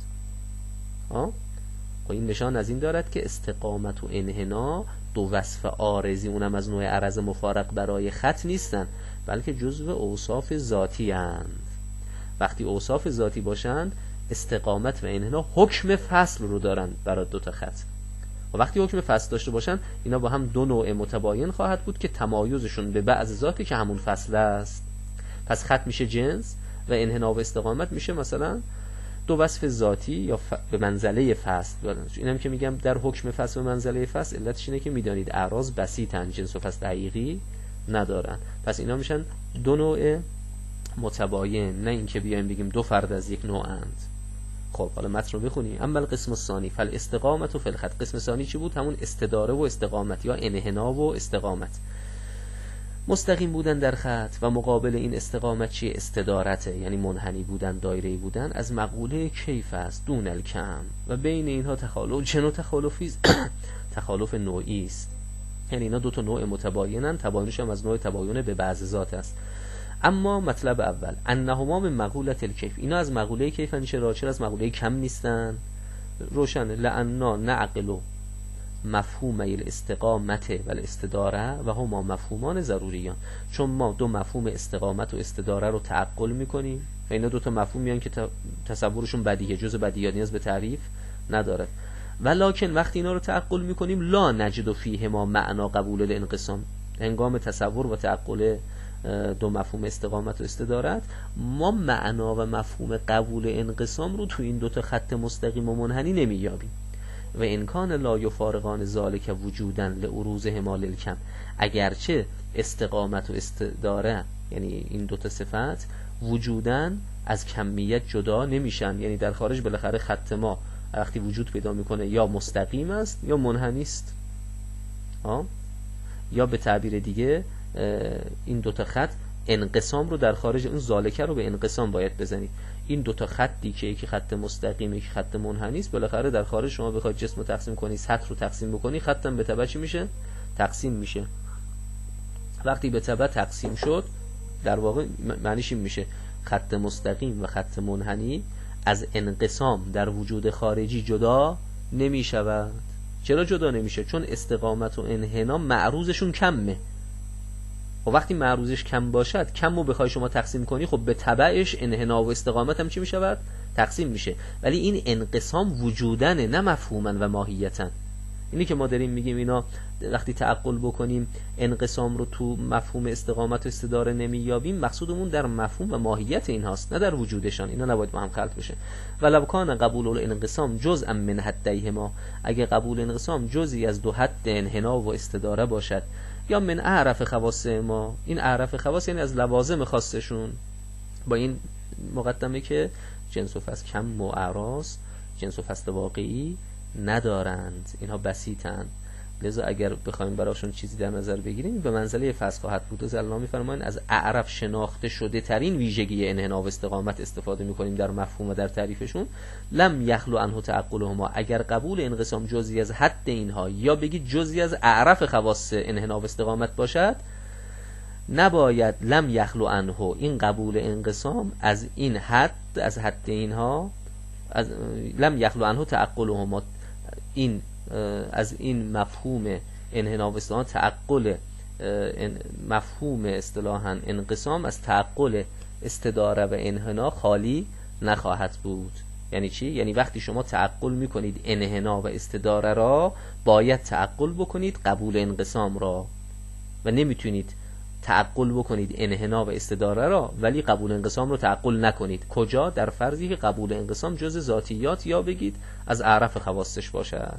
ها؟ خب این نشان از این دارد که استقامت و انحنا دو وصف عارضی، اونم از نوع عرض مفارق برای خط نیستن، بلکه جزو اوصاف ذاتی اند. وقتی اوصاف ذاتی باشند، استقامت و انحنا حکم فصل رو دارن برای دو تا خط. و وقتی حکم فصل داشته باشن، اینا با هم دو نوع متباین خواهد بود که تمایزشون به بعض ذاتی که همون فصل است. پس خط میشه جنس و انحنا و استقامت میشه مثلا دو وصف ذاتی یا ف... به منزله فصل. اینم که میگم در حکم فصل و منزله فصل، علتش اینه که میدانید اعراض بسیطن، جنس و فصل دقیقی ندارن. پس اینا میشن دو نوع متباین، نه اینکه بیایم بگیم دو فرد از یک نوعند. خب حالا متن رو بخونیم. اما القسم الثانی فالاستقامت فی الخط. قسم ثانی چی بود؟ همون استداره و استقامت یا انحنا و استقامت. مستقیم بودن در خط و مقابل این استقامت چیه؟ استدارته، یعنی منحنی بودن، دایره‌ای بودن. از مقوله کیف است دون الکم، و بین اینها تخالف، چه نوع تخالفی؟ تخالف نوعی است. یعنی اینا دو تا نوع متباینن، تباینش هم از نوع تباین به بعض ذات است. اما مطلب اول انهما من مقوله الکیف، اینا از مقوله کیفن، چرا؟ چرا از مقوله کم نیستن؟ روشن. لعنا نعقل مفهوم الاستقامت و الاستداره و هما مفهومان ضروریان، چون ما دو مفهوم استقامت و استداره رو تعقل میکنیم و اینا دو تا مفهوم میان که تصورشون بدیهه، جز بدیهیات نیاز به تعریف نداره. ولکن وقتی اینا رو تعقل میکنیم لا نجد فیه ما معنا قبول الانقسام، هنگام تصور و تعقل دو مفهوم استقامت و استدارت ما معنا و مفهوم قبول انقسام رو تو این دو تا خط مستقیم و منحنی نمییابیم. و امکان لا یفارقان ذالک وجودن لعروضهما للکم، اگرچه استقامت و استداره یعنی این دو تا صفت وجودن از کمیت جدا نمیشن، یعنی در خارج بالاخره خط ما وقتی وجود پیدا میکنه یا مستقیم است یا منحنی است، یا به تعبیر دیگه این دو تا خط انقسام رو در خارج اون ذالکه رو به انقسام باید بزنید. این دو تا خطی که یکی خط مستقیم یکی خط منحنی است، بالاخره در خارج شما بخواید جسم رو تقسیم کنی، سطح رو تقسیم بکنی، خطم به تبع چی میشه؟ تقسیم میشه. وقتی به تبع تقسیم شد، در واقع معنیش این میشه خط مستقیم و خط منحنی از انقسام در وجود خارجی جدا نمیشود. چرا جدا نمیشه؟ چون استقامت و انحنا معروضشون کمه. و وقتی معروضش کم باشد، کم رو بخوای شما تقسیم کنی، خب به تبعش انحنا و استقامت هم چی میشود؟ تقسیم میشه. ولی این انقسام وجودنه، نه مفهوما و ماهیتا. اینی که ما داریم میگیم اینا وقتی تعقل بکنیم انقسام رو تو مفهوم استقامت و استداره نمییابیم، مقصودمون در مفهوم و ماهیت اینهاست، نه در وجودشان. اینا نباید با هم خلط بشه. ولو کان قبول الانقسام جزءا من حدیهما، اگه قبول انقسام جزئی از دو حد انحنا و استداره باشد، یا من اعرف خواص ما، این اعرف خواص یعنی از لوازم خاصشون، با این مقدمه که جنس و فصل کم و اعراض جنس و فصل واقعی ندارند، اینها بسیطند. لذا اگر بخوایم براشون چیزی در نظر بگیریم به منزله فصل خواهد بود. از الله میفرمایند از اعرف شناخته شده ترین ویژگی انحناء و استقامت استفاده میکنیم در مفهوم و در تعریفشون. لم یخلو عنه تعقلهما، اگر قبول انقسام جزئی از حد اینها یا بگید جزئی از اعرف خواص انحناء و استقامت باشد، نباید لم یخلو عنه، این قبول انقسام از این حد، از حد اینها، از لم یخلو عنه تعقلهما، این از این مفهوم انحناء و استقامت، تعقل مفهوم اصطلاحاً انقسام از تعقل استداره و انحناء خالی نخواهد بود. یعنی چی؟ یعنی وقتی شما تعقل میکنید انحناء و استداره را، باید تعقل بکنید قبول انقسام را، و نمیتونید تعقل بکنید انحناء و استداره را ولی قبول انقسام رو تعقل نکنید. کجا؟ در فرضی که قبول انقسام جز ذاتیات یا بگید از اعراف خواصش باشد.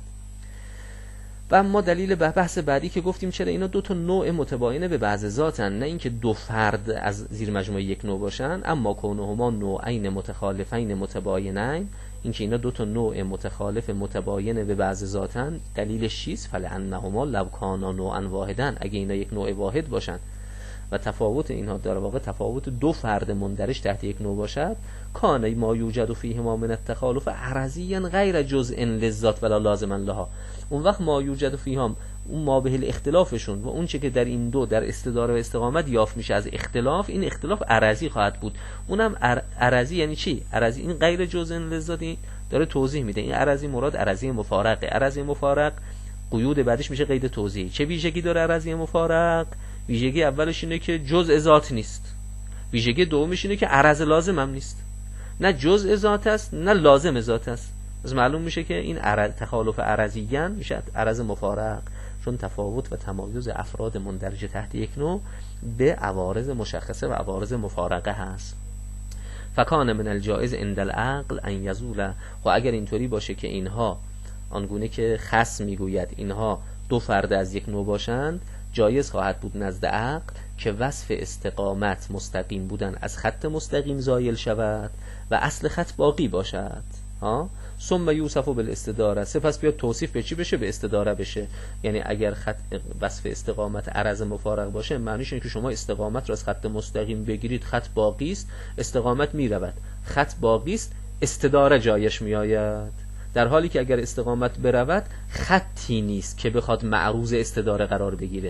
و اما دلیل بحث بعدی که گفتیم چرا اینا دو تا نوع متباین به بعض ذاتن، نه اینکه دو فرد از زیر مجموعه یک نوع باشن، اما کونهما نوعین متخالفین متباینین، اینکه اینا دو تا نوع متخالف متباین به بعض ذاتن، دلیلش چیست؟ فلانهما لو کانا نوعا واحدا، اگه اینا یک نوع واحد باشن و تفاوت اینها در واقع تفاوت دو فرد مندرج تحت یک نوع باشد، کان ما یوجد فیهما من التخالف عرضیا غیر جزء للذات ولا لازما لها، اون وقت ما یوجد فیهم، اون ما به اختلافشون و اون چه که در این دو در استداره و استقامت یافت میشه از اختلاف، این اختلاف عرضی خواهد بود. اونم عرضی یعنی چی؟ عرضی این غیر جزء للذات داره توضیح میده. این عرضی مراد عرضی مفارقه. عرضی مفارق قیود بعدش میشه قید توضیحی. چه ویژگی داره عرضی مفارق؟ ویژگی اولش اینه که جزء ذات نیست. ویژگی دومش اینه که عرض لازم هم نیست. نه جزء ذات است نه لازم ذات است. از معلوم میشه که این عرض تخالف عرضیان میشه عرض مفارق، چون تفاوت و تمایز افراد مندرج تحت یک نوع به عوارض مشخصه و عوارض مفارقه هست. فکان من الجائز عند العقل ان یزول، و اگر اینطوری باشه که اینها آنگونه که خص میگوید اینها دو فرد از یک نوع باشند، جایز خواهد بود نزد عقل که وصف استقامت مستقیم بودن از خط مستقیم زایل شود و اصل خط باقی باشد. ها ثم یوصف بالاستداره، سپس بیاد توصیف به چی بشه؟ به استداره بشه. یعنی اگر خط وصف استقامت عرض مفارق باشه، معنیش اینه که شما استقامت رو از خط مستقیم بگیرید، خط باقی است، استقامت میرود، خط باقی است، استداره جایش میآید. در حالی که اگر استقامت برود، خطی نیست که بخواد معروض استداره قرار بگیره.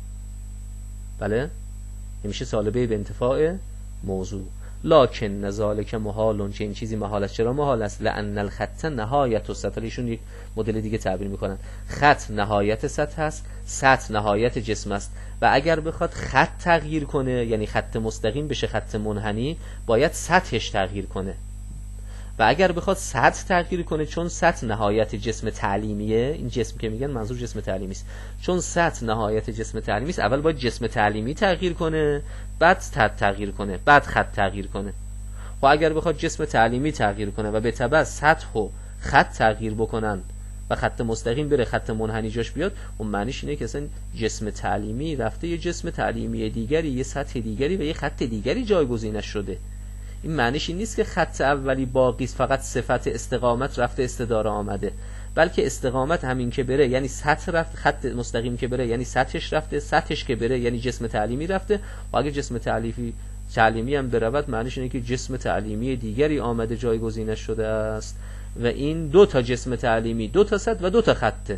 بله؟ میشه سالبه به انتفاع موضوع. لکن ذالک محال، چه این چیزی محال است. چرا محال است؟ لان الخط نهایت السطح. ایشون یک مدل دیگه تعبیر میکنن، خط نهایت سطح است، سطح نهایت جسم است، و اگر بخواد خط تغییر کنه، یعنی خط مستقیم بشه خط منحنی، باید سطحش تغییر کنه. و اگر بخواد سطح تغییر کنه، چون سطح نهایت جسم تعلیمیه، این جسم که میگن منظور جسم تعلیمی است، چون سطح نهایت جسم تعلیمی است، اول باید جسم تعلیمی تغییر کنه، بعد سطح تغییر کنه، بعد خط تغییر کنه. و اگر بخواد جسم تعلیمی تغییر کنه و به تبع سطح و خط تغییر بکنن و خط مستقیم بره خط منحنی جاش بیاد، اون معنیش اینه که اصلا جسم تعلیمی رفته یه جسم تعلیمی دیگری، یه سطح دیگری و یه خط دیگری جایگزینش شده. این معنیش این نیست که خط اولی باقی است، فقط صفت استقامت رفته استداره آمده، بلکه استقامت همین که بره یعنی سطح رفت، خط مستقیم که بره یعنی سطحش رفته، سطحش که بره یعنی جسم تعلیمی رفته، و اگه جسم تعلیمی تعلیمی هم برود، معنیش اینه که جسم تعلیمی دیگری آمده جایگزینش شده است. و این دو تا جسم تعلیمی، دو تا سطح و دو تا خطه،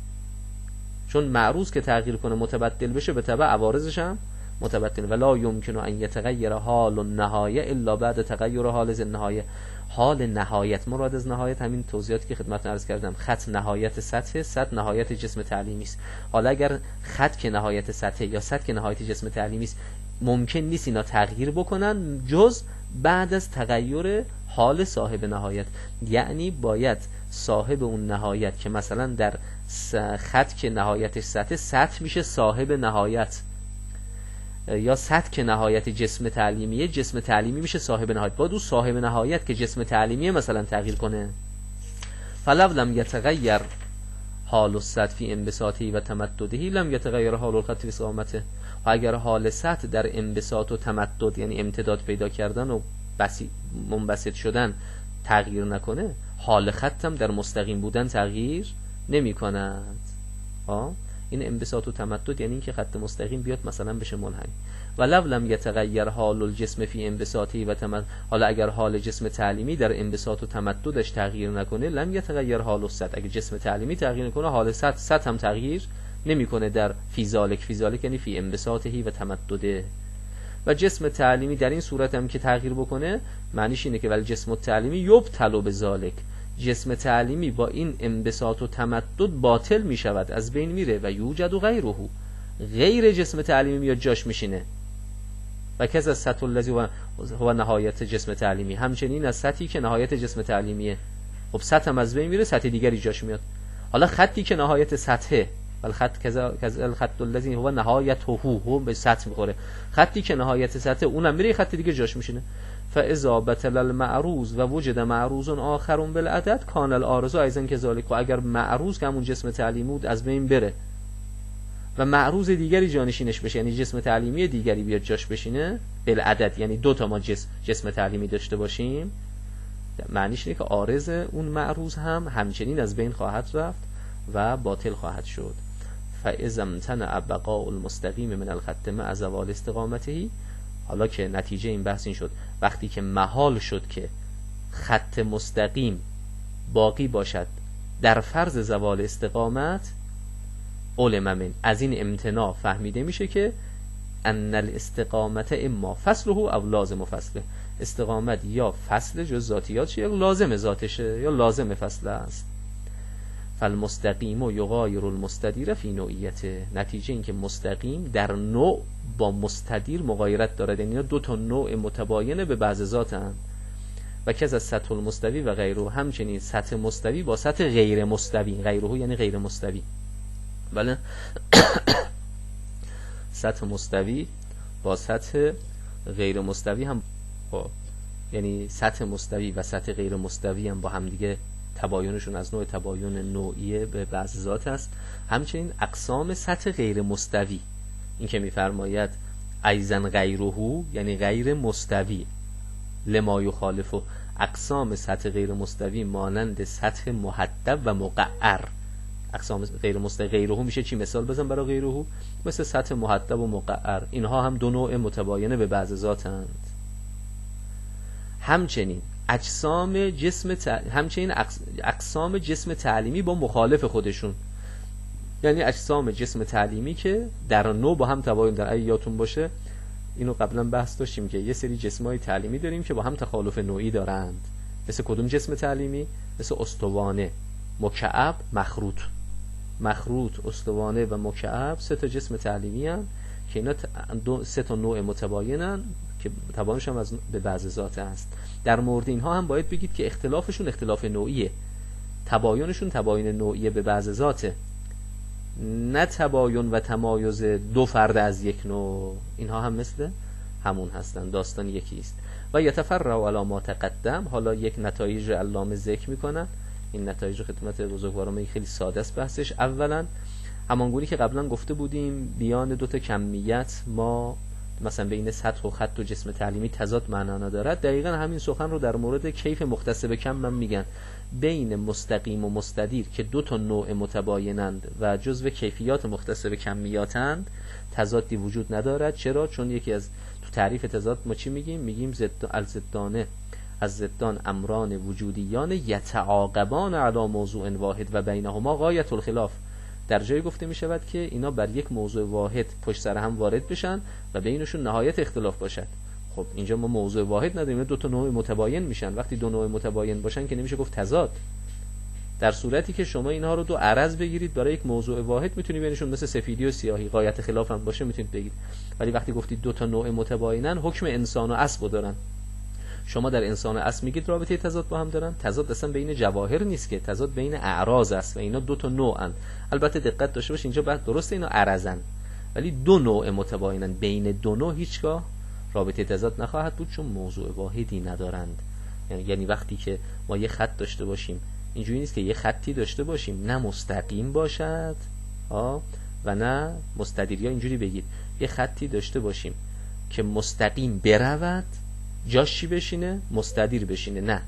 چون معروض که تغییر کنه متبدل بشه، به تبع عوارضش هم متبدل. ولا یمکن ان یتغیر حال النهایه الا بعد تغیر حال النهایه. حال نهایت، مراد از نهایت همین توضیحاتی که خدمتتون عرض کردم، خط نهایت سطح، سطح نهایت جسم تعلیمی است. حالا اگر خط که نهایت سطح یا سطح که نهایت جسم تعلیمی است، ممکن نیست اینا تغییر بکنن جز بعد از تغییر حال صاحب نهایت. یعنی باید صاحب اون نهایت که مثلا در خط که نهایتش سطح، سطح میشه صاحب نهایت، یا سطح که نهایت جسم تعلیمیه، جسم تعلیمی میشه صاحب نهایت. باید اون صاحب نهایت که جسم تعلیمیه مثلا تغییر کنه. فلو لم یتغیر حال السطح فی انبساطی و تمددی لم یتغیر حال الخط فی استقامته. و اگر حال سطح در انبساط و تمدد، یعنی امتداد پیدا کردن و منبسط شدن، تغییر نکنه، حال خطم در مستقیم بودن تغییر نمی کند. آه؟ این انبساط و تمدد یعنی اینکه خط مستقیم بیاد مثلا بشه منحنی. ولو لم یتغیر حال الجسم فی انبساطی و تمدد، حالا اگر حال جسم تعلیمی در انبساط و تمددش تغییر نکنه، لم یتغیر حال السطح، اگر جسم تعلیمی تغییر نکنه حال سطح سطح هم تغییر نمیکنه در فی ذالک. فی ذالک یعنی فی انبساطی و تمدده. و جسم تعلیمی در این صورت هم که تغییر بکنه معنیش اینه که ولی جسم تعلیمی یبطل بذالک، جسم تعلیمی با این انبساط و تمدد باطل می شود، از بین میره. و یوجد و غیره، غیر جسم تعلیمی میاد جاش میشینه. و کز از سطح الذی هو نهایت جسم تعلیمی، همچنین از سطحی که نهایت جسم تعلیمیه. خب سطح هم از بین میره، سطح دیگری جاش میاد. حالا خطی که نهایت سطحه، ولی خط کذا کذ الخط الذی هو نهایت هو هو به سطح میخوره، خطی که نهایت سطح اونم میره خط دیگه جاش میشینه. فاذا بطل المعروض و وجد معروض آخر بالعدد کان العارض ایضا كذلك. اگر معروض که همون جسم تعلیمی بود از بین بره و معروض دیگری جانشینش بشه، یعنی جسم تعلیمی دیگری بیاد جاش بشینه بالعدد، یعنی دو تا ما جسم جسم تعلیمی داشته باشیم، معنیش اینه که عارض اون معروض هم همچنین از بین خواهد رفت و باطل خواهد شد. فاذا امتنع بقاء المستقیم من الخط مع زوال استقامته، حالا که نتیجه این بحث این شد وقتی که محال شد که خط مستقیم باقی باشد در فرض زوال استقامت، علم من، از این امتناع فهمیده میشه که ان الاستقامت اما فصله او لازم فصله، استقامت یا فصل جز ذاتیاتش یا لازم ذاتشه یا لازم فصل است. فالمستقیم و یغایر المستدیر فی نوعیته، نتیجه این که مستقیم در نوع با مستدیر مغایرت دارد، یعنی دو تا نوع متباینه به بعض ذات هم. و که از سطح المستوی و غیره، همچنین سطح مستوی با سطح غیر مستوی، غیره یعنی غیر مستوی، بله سطح مستوی با سطح غیر مستوی هم با، یعنی سطح مستوی و سطح غیر مستوی هم با هم دیگه تباینشون از نوع تباین نوعیه به بعض ذات است. همچنین اقسام سطح غیر مستوی، این که میفرماید ایزن غیره یعنی غیر مستوی، لما یخالف، اقسام سطح غیر مستوی مانند سطح محدب و مقعر. اقسام غیر مستوی غیره میشه چی؟ مثال بزن برای غیره، مثل سطح محدب و مقعر، اینها هم دو نوع متباینه به بعض ذاتند. همچنین اجسام جسم ت... همچنین اقسام جسم تعلیمی با مخالف خودشون، یعنی اجسام جسم تعلیمی که در نوع با هم تباین در ایاتون باشه. اینو قبلا بحث داشتیم که یه سری جسمای تعلیمی داریم که با هم تخالف نوعی دارند. مثل کدوم جسم تعلیمی؟ مثل استوانه، مکعب، مخروط. مخروط، استوانه و مکعب سه تا جسم تعلیمی هستند که اینا دو سه تا نوع متباینن که تباینش هم از به بعض ذات است. در مورد اینها هم باید بگید که اختلافشون اختلاف نوعیه، تباینشون تباین نوعیه به بعض ذاته، نه تباین و تمایز دو فرد از یک نوع. اینها هم مثل همون هستن، داستان یکی است. و یتفرع علی ما تقدم، حالا یک نتایج علامه ذکر میکنن. این نتایج خدمت بزرگواران خیلی ساده است بحثش. اولا همانگونی که قبلا گفته بودیم بیان دو تا کمیت ما مثلا بین سطح و خط و جسم تعلیمی تضاد معنا ندارد، دقیقا همین سخن رو در مورد کیف مختص به کم من میگن. بین مستقیم و مستدیر که دو تا نوع متباینند و جزو کیفیات مختص به کمیاتند، تضادی وجود ندارد. چرا؟ چون یکی از تو تعریف تضاد ما چی میگیم؟ میگیم ضد الضدانه از ضدان امران وجودیان یتعاقبان علی موضوع واحد و بینهما غایت الخلاف. در جایی گفته می شود که اینا بر یک موضوع واحد پشت سر هم وارد بشن و بینشون نهایت اختلاف باشد. خب اینجا ما موضوع واحد نداریم، دو تا نوع متباین میشن. وقتی دو نوع متباین باشن که نمیشه گفت تضاد. در صورتی که شما اینها رو دو عرض بگیرید برای یک موضوع واحد، میتونید بینشون مثل سفیدی و سیاهی غایت خلاف هم باشه میتونید بگید. ولی وقتی گفتید دو تا نوع متباینن، حکم انسان و اسب دارن. شما در انسان و اسب میگید رابطه تضاد با هم دارن. تضاد اصلا بین جواهر نیست که، تضاد بین اعراض است و اینا دو تا نوعن. البته دقت داشته باش اینجا بعد درسته اینا عرضن، ولی دو نوع متباینن. بین دو نوع هیچگاه رابطه تضاد نخواهد بود چون موضوع واحدی ندارند. یعنی یعنی وقتی که ما یه خط داشته باشیم، اینجوری نیست که یه خطی داشته باشیم نه مستقیم باشد آ و نه مستدیر. یا اینجوری بگید یه خطی داشته باشیم که مستقیم برود جاش چی بشینه؟ مستدیر بشینه. نه،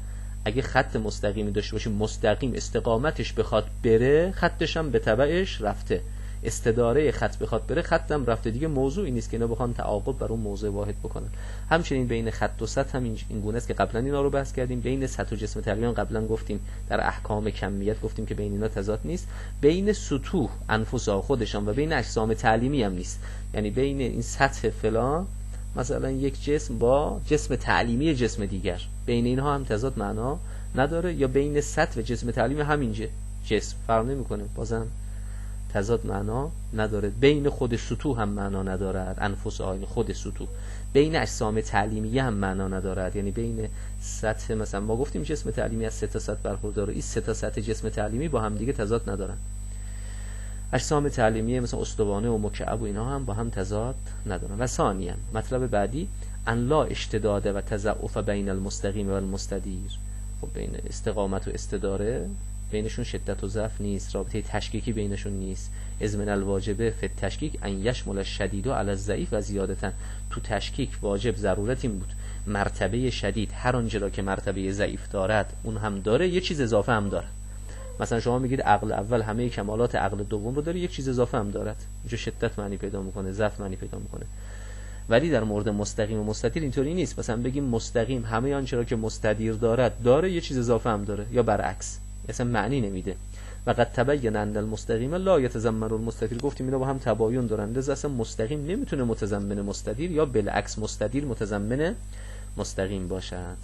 اگه خط مستقیمی داشته باشیم مستقیم استقامتش بخواد بره، خطش هم به تبعش رفته. استداره خط بخواد بره، خطم رفته. دیگه موضوعی نیست که اینا بخوان تعاقب بر اون موضوع واحد بکنن. همچنین بین خط و سطح هم این گونه است که قبلا اینا رو بحث کردیم. بین سطح و جسم تعلیمی قبلا گفتیم در احکام کمیت گفتیم که بین اینا تضاد نیست. بین سطوح انفسا خودشان و بین اجسام تعلیمی هم نیست. یعنی بین این سطح فلان مثلا یک جسم با جسم تعلیمی جسم دیگر، بین اینها هم تضاد معنا نداره، یا بین سطح و جسم تعلیمی همین جسم فرق نمیکنه، بازم تضاد معنا نداره. بین خود سطوح هم معنا ندارد، انفس آین خود سطوح. بین اجسام تعلیمی هم معنا ندارد، یعنی بین سطح، مثلا ما گفتیم جسم تعلیمی از سه تا سطح برخورداره، این سه تا سطح جسم تعلیمی با هم دیگه تضاد ندارن. اجسام تعلیمی مثلا استوانه و مکعب و اینا هم با هم تضاد ندارن. و ثانیاً مطلب بعدی ان لا اشتداد و تضعف بین المستقیم و المستدیر. خب بین استقامت و استداره بینشون شدت و ضعف نیست، رابطه تشکیکی بینشون نیست. از من الواجبه فی التشکیک ان یشمل الشدید علی الضعیف و زیادتاً. تو تشکیک واجب ضرورت این بود مرتبه شدید هر آنچه را که مرتبه ضعیف دارد اون هم داره، یه چیز اضافه هم داره. مثلا شما میگید عقل اول همه کمالات عقل دوم رو داره، یک چیز اضافه هم دارد. اینجا شدت معنی پیدا میکنه، ضعف معنی پیدا میکنه. ولی در مورد مستقیم و مستدیر اینطوری نیست. مثلا بگیم مستقیم همه آنچه را که مستدیر دارد داره، یه چیز اضافه هم داره، یا برعکس، اصلا معنی نمیده. و قد تبین ان المستقیم لا یتضمن المستدیر. گفتیم اینا با هم تباین دارن، لذا اصلا مستقیم نمیتونه متضمن مستدیر یا بالعکس مستدیر متضمن مستقیم باشد.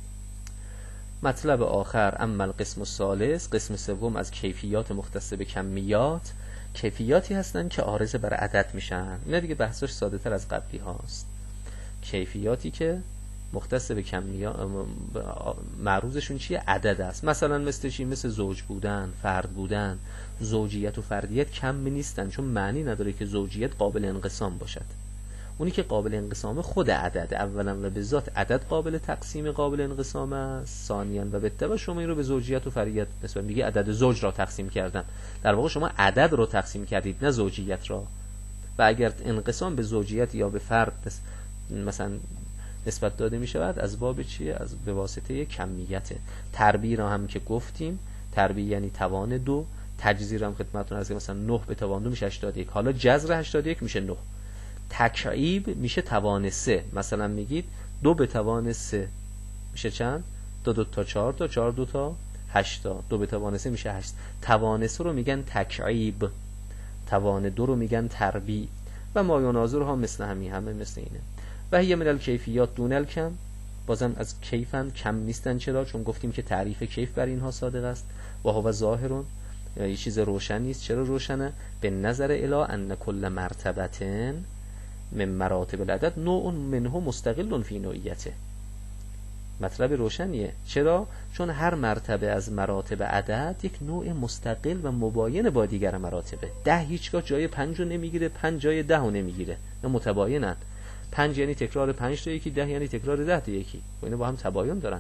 مطلب آخر اما القسم الثالث، قسم سوم از کیفیات مختص به کمیات، کیفیاتی هستن که عارض بر عدد میشن. اینا دیگه بحثش ساده تر از قبلی هاست. کیفیاتی که مختص به کمیات معروضشون چیه؟ عدد است. مثلا مثل چی؟ مثل زوج بودن، فرد بودن. زوجیت و فردیت کم نیستن، چون معنی نداره که زوجیت قابل انقسام باشد. اونی که قابل انقسام خود عدد، اولا و به ذات عدد قابل تقسیم قابل انقسام است، ثانیاً و به تبع شما این رو به زوجیت و فردیت نسبت میگه عدد زوج را تقسیم کردن. در واقع شما عدد رو تقسیم کردید نه زوجیت را. و اگر انقسام به زوجیت یا به فرد مثلا نسبت داده می شود از باب چیه؟ از به واسطه کمیت. تربیع را هم که گفتیم، تربیع یعنی توان دو، تجزیر هم خدمتتون عرض کردم مثلا نه به توان دو میشه هشتاد و یک، حالا جذر هشتاد و یک میشه نه. تکعیب میشه توان سه، مثلا میگید دو به توان سه میشه چند؟ دو دو تا چهار تا، چهار دو تا هشت تا، دو به توان سه میشه هشت. توان سه رو میگن تکعیب، توان دو رو میگن تربیع. و ما یناظر ها مثل همین، همه مثل اینه. و هی من الکیفیات دون الکم، بازم از کیفن کم نیستن. چرا؟ چون گفتیم که تعریف کیف بر اینها صادق است. و هو ظاهرون، یه چیز روشن نیست. چرا روشنه؟ به نظر الی ان کل مرتبتن من مراتب العدد نوع منه مستقل فی نوعیته. مطلب روشنیه. چرا؟ چون هر مرتبه از مراتب عدد یک نوع مستقل و مباین با دیگر مراتبه. ده هیچگاه جای پنج رو نمیگیره، پنج جای ده رو نمیگیره، نه متباینن. پنج یعنی تکرار پنج تا یکی، ده یعنی تکرار ده تا یکی، و اینا با هم تباین دارن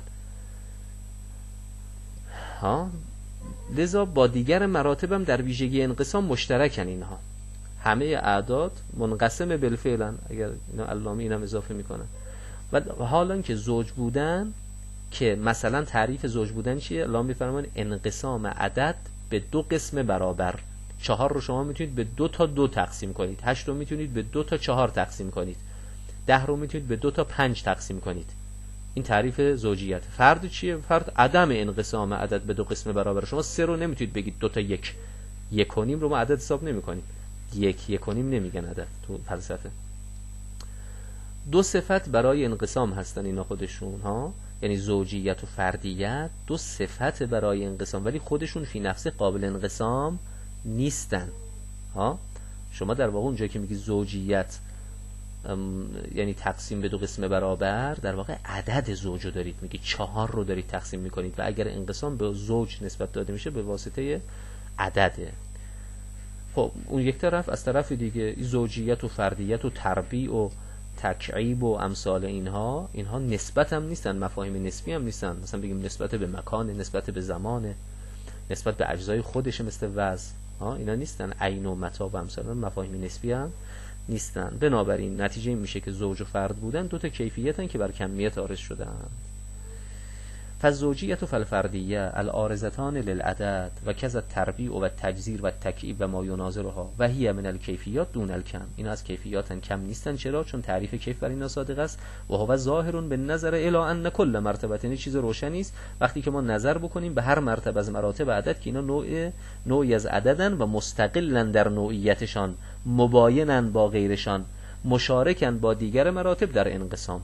ها. لذا با دیگر مراتب هم در ویژگی انقسام مشترکن. اینها همه اعداد منقسم بالفعلن، اگر اینا علامه اینم اضافه میکنن. و حالا که زوج بودن، که مثلا تعریف زوج بودن چیه؟ علامه میفرمان انقسام عدد به دو قسم برابر. چهار رو شما میتونید به دو تا دو تقسیم کنید، هشت رو میتونید به دو تا چهار تقسیم کنید، ده رو میتونید به دو تا پنج تقسیم کنید. این تعریف زوجیت. فرد چیه؟ فرد عدم انقسام عدد به دو قسم برابر. شما سه رو نمیتونید بگید دو تا یک، یک و نیم رو ما عدد حساب نمی‌کنیم. یک یک و نیم نمیگن عدد تو فلسفه. دو صفت برای انقسام هستن اینا خودشون ها، یعنی زوجیت و فردیت دو صفت برای انقسام، ولی خودشون فی نفس قابل انقسام نیستن ها. شما در واقع اونجایی که میگی زوجیت یعنی تقسیم به دو قسم برابر، در واقع عدد زوج رو دارید میگی، چهار رو دارید تقسیم میکنید. و اگر انقسام به زوج نسبت داده میشه به واسطه عدده. خب اون یک طرف. از طرف دیگه زوجیت و فردیت و تربیع و تکعیب و امثال اینها، اینها نسبت هم نیستن، مفاهیم نسبی هم نیستن. مثلا بگیم نسبت به مکان، نسبت به زمان، نسبت به اجزای خودش مثل وزن ها، اینا نیستن. عین و متا و امثال مفاهیم نسبی هم نیستن. بنابراین نتیجه این میشه که زوج و فرد بودن دو تا کیفیتن که بر کمیت عارض شدن. فالزوجیت و فالفردیه العارضتان للعدد و کذا التربیع و التجزیر و التکعیب و ما یناظرها و هی من الکیفیات دون الکم. اینا از کیفیاتن، کم نیستن. چرا؟ چون تعریف کیف بر اینا صادق است. و هو ظاهر بالنظر الی ان کل مرتبه، این چیز روشنی است وقتی که ما نظر بکنیم به هر مرتبه از مراتب عدد که اینا نوع نوعی از عددن و مستقلن در نوعیتشان، مباینن با غیرشان، مشارکن با دیگر مراتب در انقسام.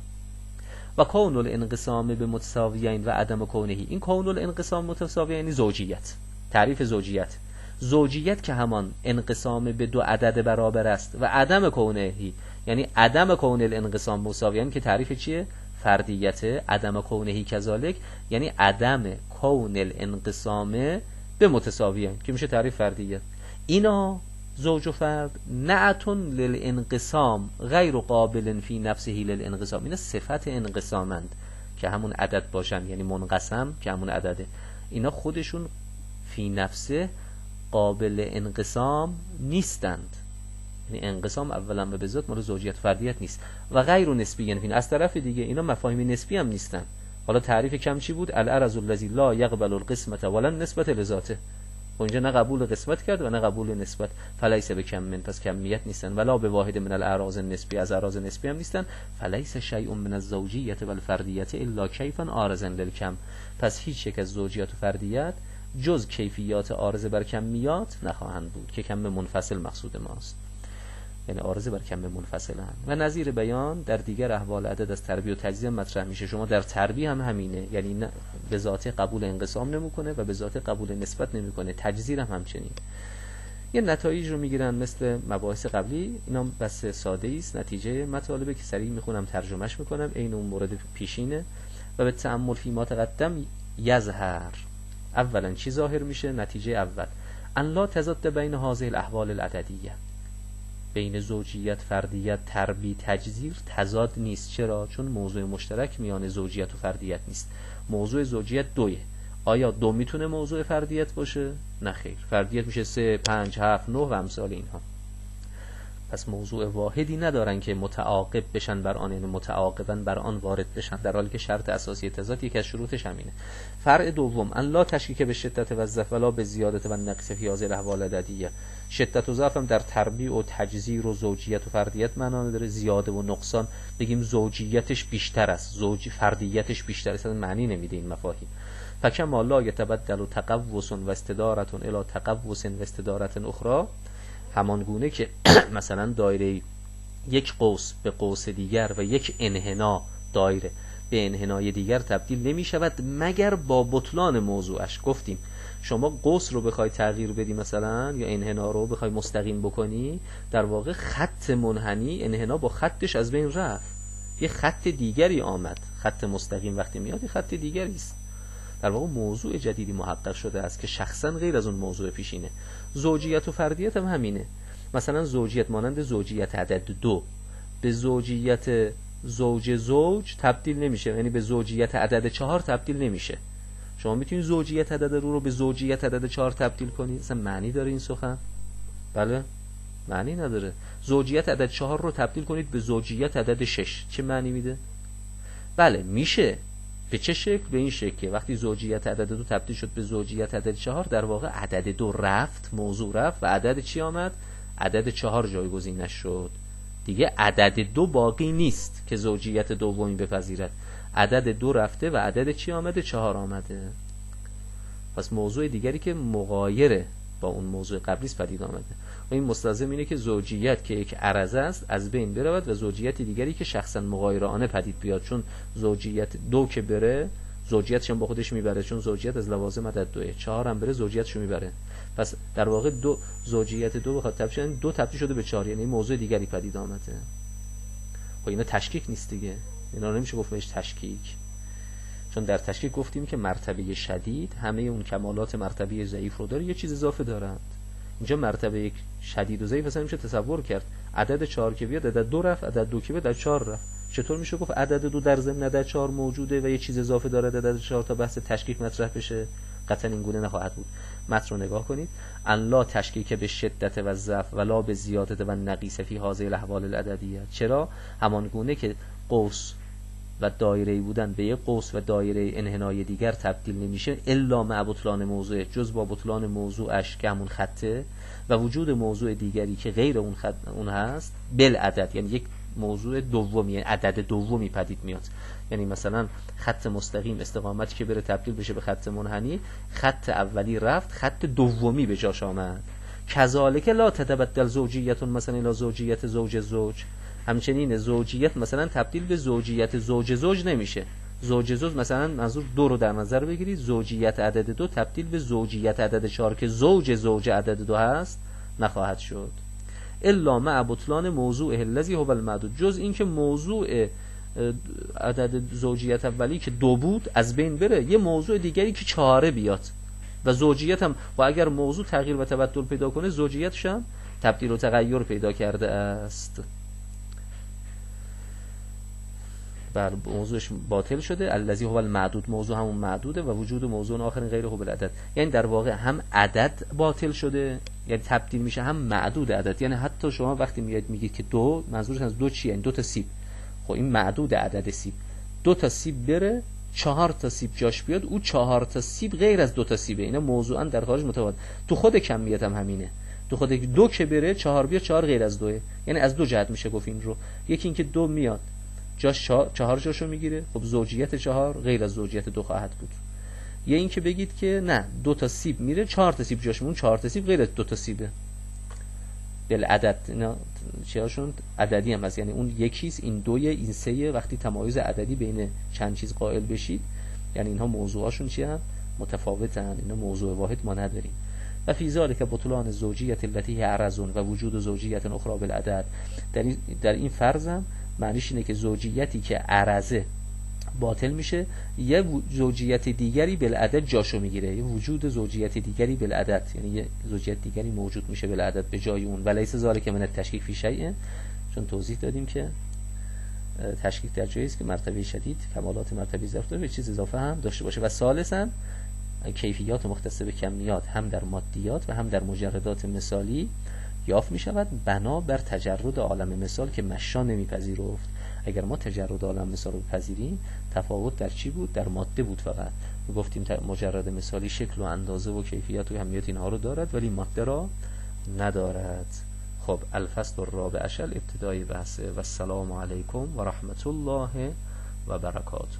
و کون الانقسام به متساویین و عدم کونهی، این کون الانقسام متساویین زوجیت، تعریف زوجیت. زوجیت که همان انقسام به دو عدد برابر است و عدم کونهی یعنی عدم کون الانقسام مساویین که تعریف چیه؟ فردیت. عدم کونهی کذالک یعنی عدم کون الانقسام به متساویین که میشه تعریف فردیت. اینا زوج و فرد نعتون للانقسام غیر قابل فی نفسه للانقسام، اینا صفت انقسامند که همون عدد باشن، یعنی منقسم که همون عدده. اینا خودشون فی نفسه قابل انقسام نیستند، یعنی انقسام اولا و به ذات مال زوجیت فردیت نیست. و غیر نسبی، یعنی از طرف دیگه اینا مفاهیم نسبی هم نیستن. حالا تعریف کم چی بود؟ العرض الذی لا یقبل القسمه ولا نسبت لذاته، اونجا نه قبول قسمت کرد و نه قبول نسبت. فلیس به کم من، پس کمیت نیستن. ولا به واحد من الاعراض نسبی، از اعراض نسبی هم نیستن. فلیس شیء من الزوجیت و الفردیت الا کیفا عارضا للکم، پس هیچ یک از زوجیت و فردیت جز کیفیات عارضه بر کمیات نخواهند بود که کم منفصل مقصود ماست، یعنی عارضه بر کم منفصلن. و نظیر بیان در دیگر احوال عدد از تربیع و تجزیه مطرح میشه. شما در تربیع هم همینه، یعنی به ذات قبول انقسام نمیکنه و به ذات قبول نسبت نمیکنه. تجزیه هم همچنین. یه نتایج رو میگیرن مثل مباحث قبلی. اینا بس ساده است، نتیجه مطالبه که سریع میخونم ترجمهش میکنم، عین اون مورد پیشینه. و به تأمل فی ما تقدم یظهر، اولا چی ظاهر میشه؟ نتیجه اول ان لا تضاد بین هذه الاحوال العددیه، بین زوجیت، فردیت، تربیع، تجزیر تضاد نیست. چرا؟ چون موضوع مشترک میان زوجیت و فردیت نیست. موضوع زوجیت دویه. آیا دو میتونه موضوع فردیت باشه؟ نه خیر. فردیت میشه سه، پنج، هفت، نه و امثال اینها. پس موضوع واحدی ندارن که متعاقب بشن بر آن، یعنی متعاقبا بر آن وارد بشن، در حالی که شرط اساسی تضاد یکی از شروطش همینه. فرع دوم ان لا تشکیک به شدت و ضعف ولا به زیادت و نقص فی هذه الاحوال العددیه. شدت و ضعف هم در تربیع و تجزیر و زوجیت و فردیت معنا داره. زیاده و نقصان بگیم زوجیتش بیشتر است، زوج فردیتش بیشتر است، معنی نمیده این مفاهیم. فکما لا یتبدل تقوس و استدارة الی تقوس و استدارة اخرى، همان گونه که مثلا دایره یک قوس به قوس دیگر و یک انحنا دایره به انحنای دیگر تبدیل نمی شود مگر با بطلان موضوعش. گفتیم شما قوس رو بخوای تغییر بدی مثلا یا انحنا رو بخوای مستقیم بکنی، در واقع خط منحنی انحنا با خطش از بین رفت، یه خط دیگری آمد. خط مستقیم وقتی میاد یه خط دیگری است. در واقع موضوع جدیدی محقق شده است که شخصا غیر از اون موضوع پیشینه. زوجیت و فردیت هم همینه. مثلا زوجیت مانند زوجیت عدد دو به زوجیت زوج زوج تبدیل نمیشه، یعنی به زوجیت عدد چهار تبدیل نمیشه. شما میتونید زوجیت عدد رو رو به زوجیت عدد چهار تبدیل کنید؟ اصلا معنی داره این سخن؟ بله معنی نداره. زوجیت عدد چهار رو تبدیل کنید به زوجیت عدد شش، چه معنی میده؟ بله میشه. به چه شکل؟ به این شکل که وقتی زوجیت عدد دو تبدیل شد به زوجیت عدد چهار، در واقع عدد دو رفت، موضوع رفت و عدد چی آمد؟ عدد چهار جایگزین نشد. دیگه عدد دو باقی نیست که زوجیت دومی بپذیرد. عدد دو رفته و عدد چی آمده؟ چهار آمده. پس موضوع دیگری که مغایره با اون موضوع قبلی پدید آمده. و این مستلزم اینه که زوجیت که یک عرضه است از بین برود و زوجیت دیگری که شخصا مغایرانه پدید بیاد. چون زوجیت دو که بره زوجیتش هم با خودش میبره، چون زوجیت از لوازم عدد دوه. چهار هم بره زوجیتشو میبره. پس در واقع دو زوجیت دو بخواد تبدیل شده، دو تبدیل شده به چهار، یعنی موضوع دیگری پدید آمده. خب اینا تشکیک نیست دیگه، اینا نمیشه گفت بهش تشکیک، چون در تشکیک گفتیم که مرتبه شدید همه اون کمالات مرتبه ضعیف رو داره، یه چیز اضافه دارند. اینجا مرتبه یک شدید و ضعیف مثلا میشه تصور کرد عدد چهار که بیاد عدد دو رفت، عدد دو که بیاد عدد چهار رفت. چطور میشه گفت عدد دو در ضمن عدد چهار موجوده و یه چیز اضافه داره عدد چهار تا بحث تشکیک مطرح بشه؟ قطعا این گونه نخواهد بود. متن رو نگاه کنید. ان لا تشکیک به شدت و ضعف ولا به زیادت و نقیص فی هذه الاحوال العددیه. چرا؟ همان گونه که قوس و دایره بودن به یک قوس و دایره انحنای دیگر تبدیل نمیشه الا مع بطلان موضوع، جز با بطلان موضوعش که همون خطه و وجود موضوع دیگری که غیر اون خط اون هست بالعدد، یعنی یک موضوع دومی، یعنی عدد دومی پدید میاد. یعنی مثلا خط مستقیم استقامتی که بره تبدیل بشه به خط منحنی، خط اولی رفت، خط دومی به جاش آمد. کذالک لا تتبدل زوجیت مثلا الی زوجیت زوج زوج، همچنین زوجیت مثلا تبدیل به زوجیت زوج زوج نمیشه. زوج زوج مثلا منظور دو رو در نظر بگیرید، زوجیت عدد دو تبدیل به زوجیت عدد چهار که زوج زوج عدد دو هست نخواهد شد. الا مع بطلان موضوع الذی هو المعدود، جز این که موضوع عدد زوجیت اولی که دو بود از بین بره، یه موضوع دیگری که چهاره بیاد و زوجیت هم، و اگر موضوع تغییر و تبدل پیدا کنه زوجیتش هم تبدیل و تغییر پیدا کرده است. بر موضوعش باطل شده. الذی هو المعدود، موضوع همون معدوده و وجود موضوع آخر غیر هو بالعدد، یعنی در واقع هم عدد باطل شده یعنی تبدیل میشه، هم معدود عدد. یعنی حتی شما وقتی میاد میگید که دو، منظورش از دو چیه؟ یعنی دو تا سیب. خب این معدود عدد سیب، دو تا سیب بره چهار تا سیب جاش بیاد، او چهار تا سیب غیر از دو تا سیبه. اینا موضوعا در خارج متفاوت. تو خود کمیت هم همینه، تو خود دو که بره چهار بیاد، چهار غیر از دوه، یعنی از دو جهت میشه گفت این رو. یکی این که دو میاد جاش چهار جاشو میگیره، خب زوجیت چهار غیر از زوجیت دو خواهد بود. یا این که بگید که نه دو تا سیب میره چهار تا سیب جاش میمونه، چهار تا سیب غیر از دو تا سیبه. بالعدد اینا چیاشون عددی هم هست، یعنی اون یکیست، این دویه، این سهه. وقتی تمایز عددی بین چند چیز قائل بشید یعنی اینها موضوعاشون چی هم متفاوتن، اینا موضوع واحد ما نداریم. و فی ذلک بطلان زوجیت التي عرضون و وجود زوجیت اخرى بالعدد، در این در این فرضم معنیش اینه که زوجیتی که عرضه باطل میشه، یه زوجیت دیگری بالعدد جاشو میگیره، یه وجود زوجیت دیگری بالعدد، یعنی یه زوجیت دیگری موجود میشه بالعدد به جای اون. ولیس ذالک من التشکیک فی شیء، چون توضیح دادیم که تشکیک در جایی است که مرتبه شدید کمالات مرتبه ضعف به چیز اضافه هم داشته باشه. و ثالثاً کیفیات مختص به کمیات هم در مادیات و هم در مجردات مثالی یافت می شود بنا بر تجرد عالم مثال که مشا نمیپذیرفت. اگر ما تجرد عالم مثال رو بپذیریم تفاوت در چی بود؟ در ماده بود. فقط گفتیم مجرد مثالی شکل و اندازه و کیفیت و اهمیت اینها رو دارد ولی ماده را ندارد. خب الفصل الرابع عشر ابتدای بحث. و السلام علیکم و رحمت الله و برکاته.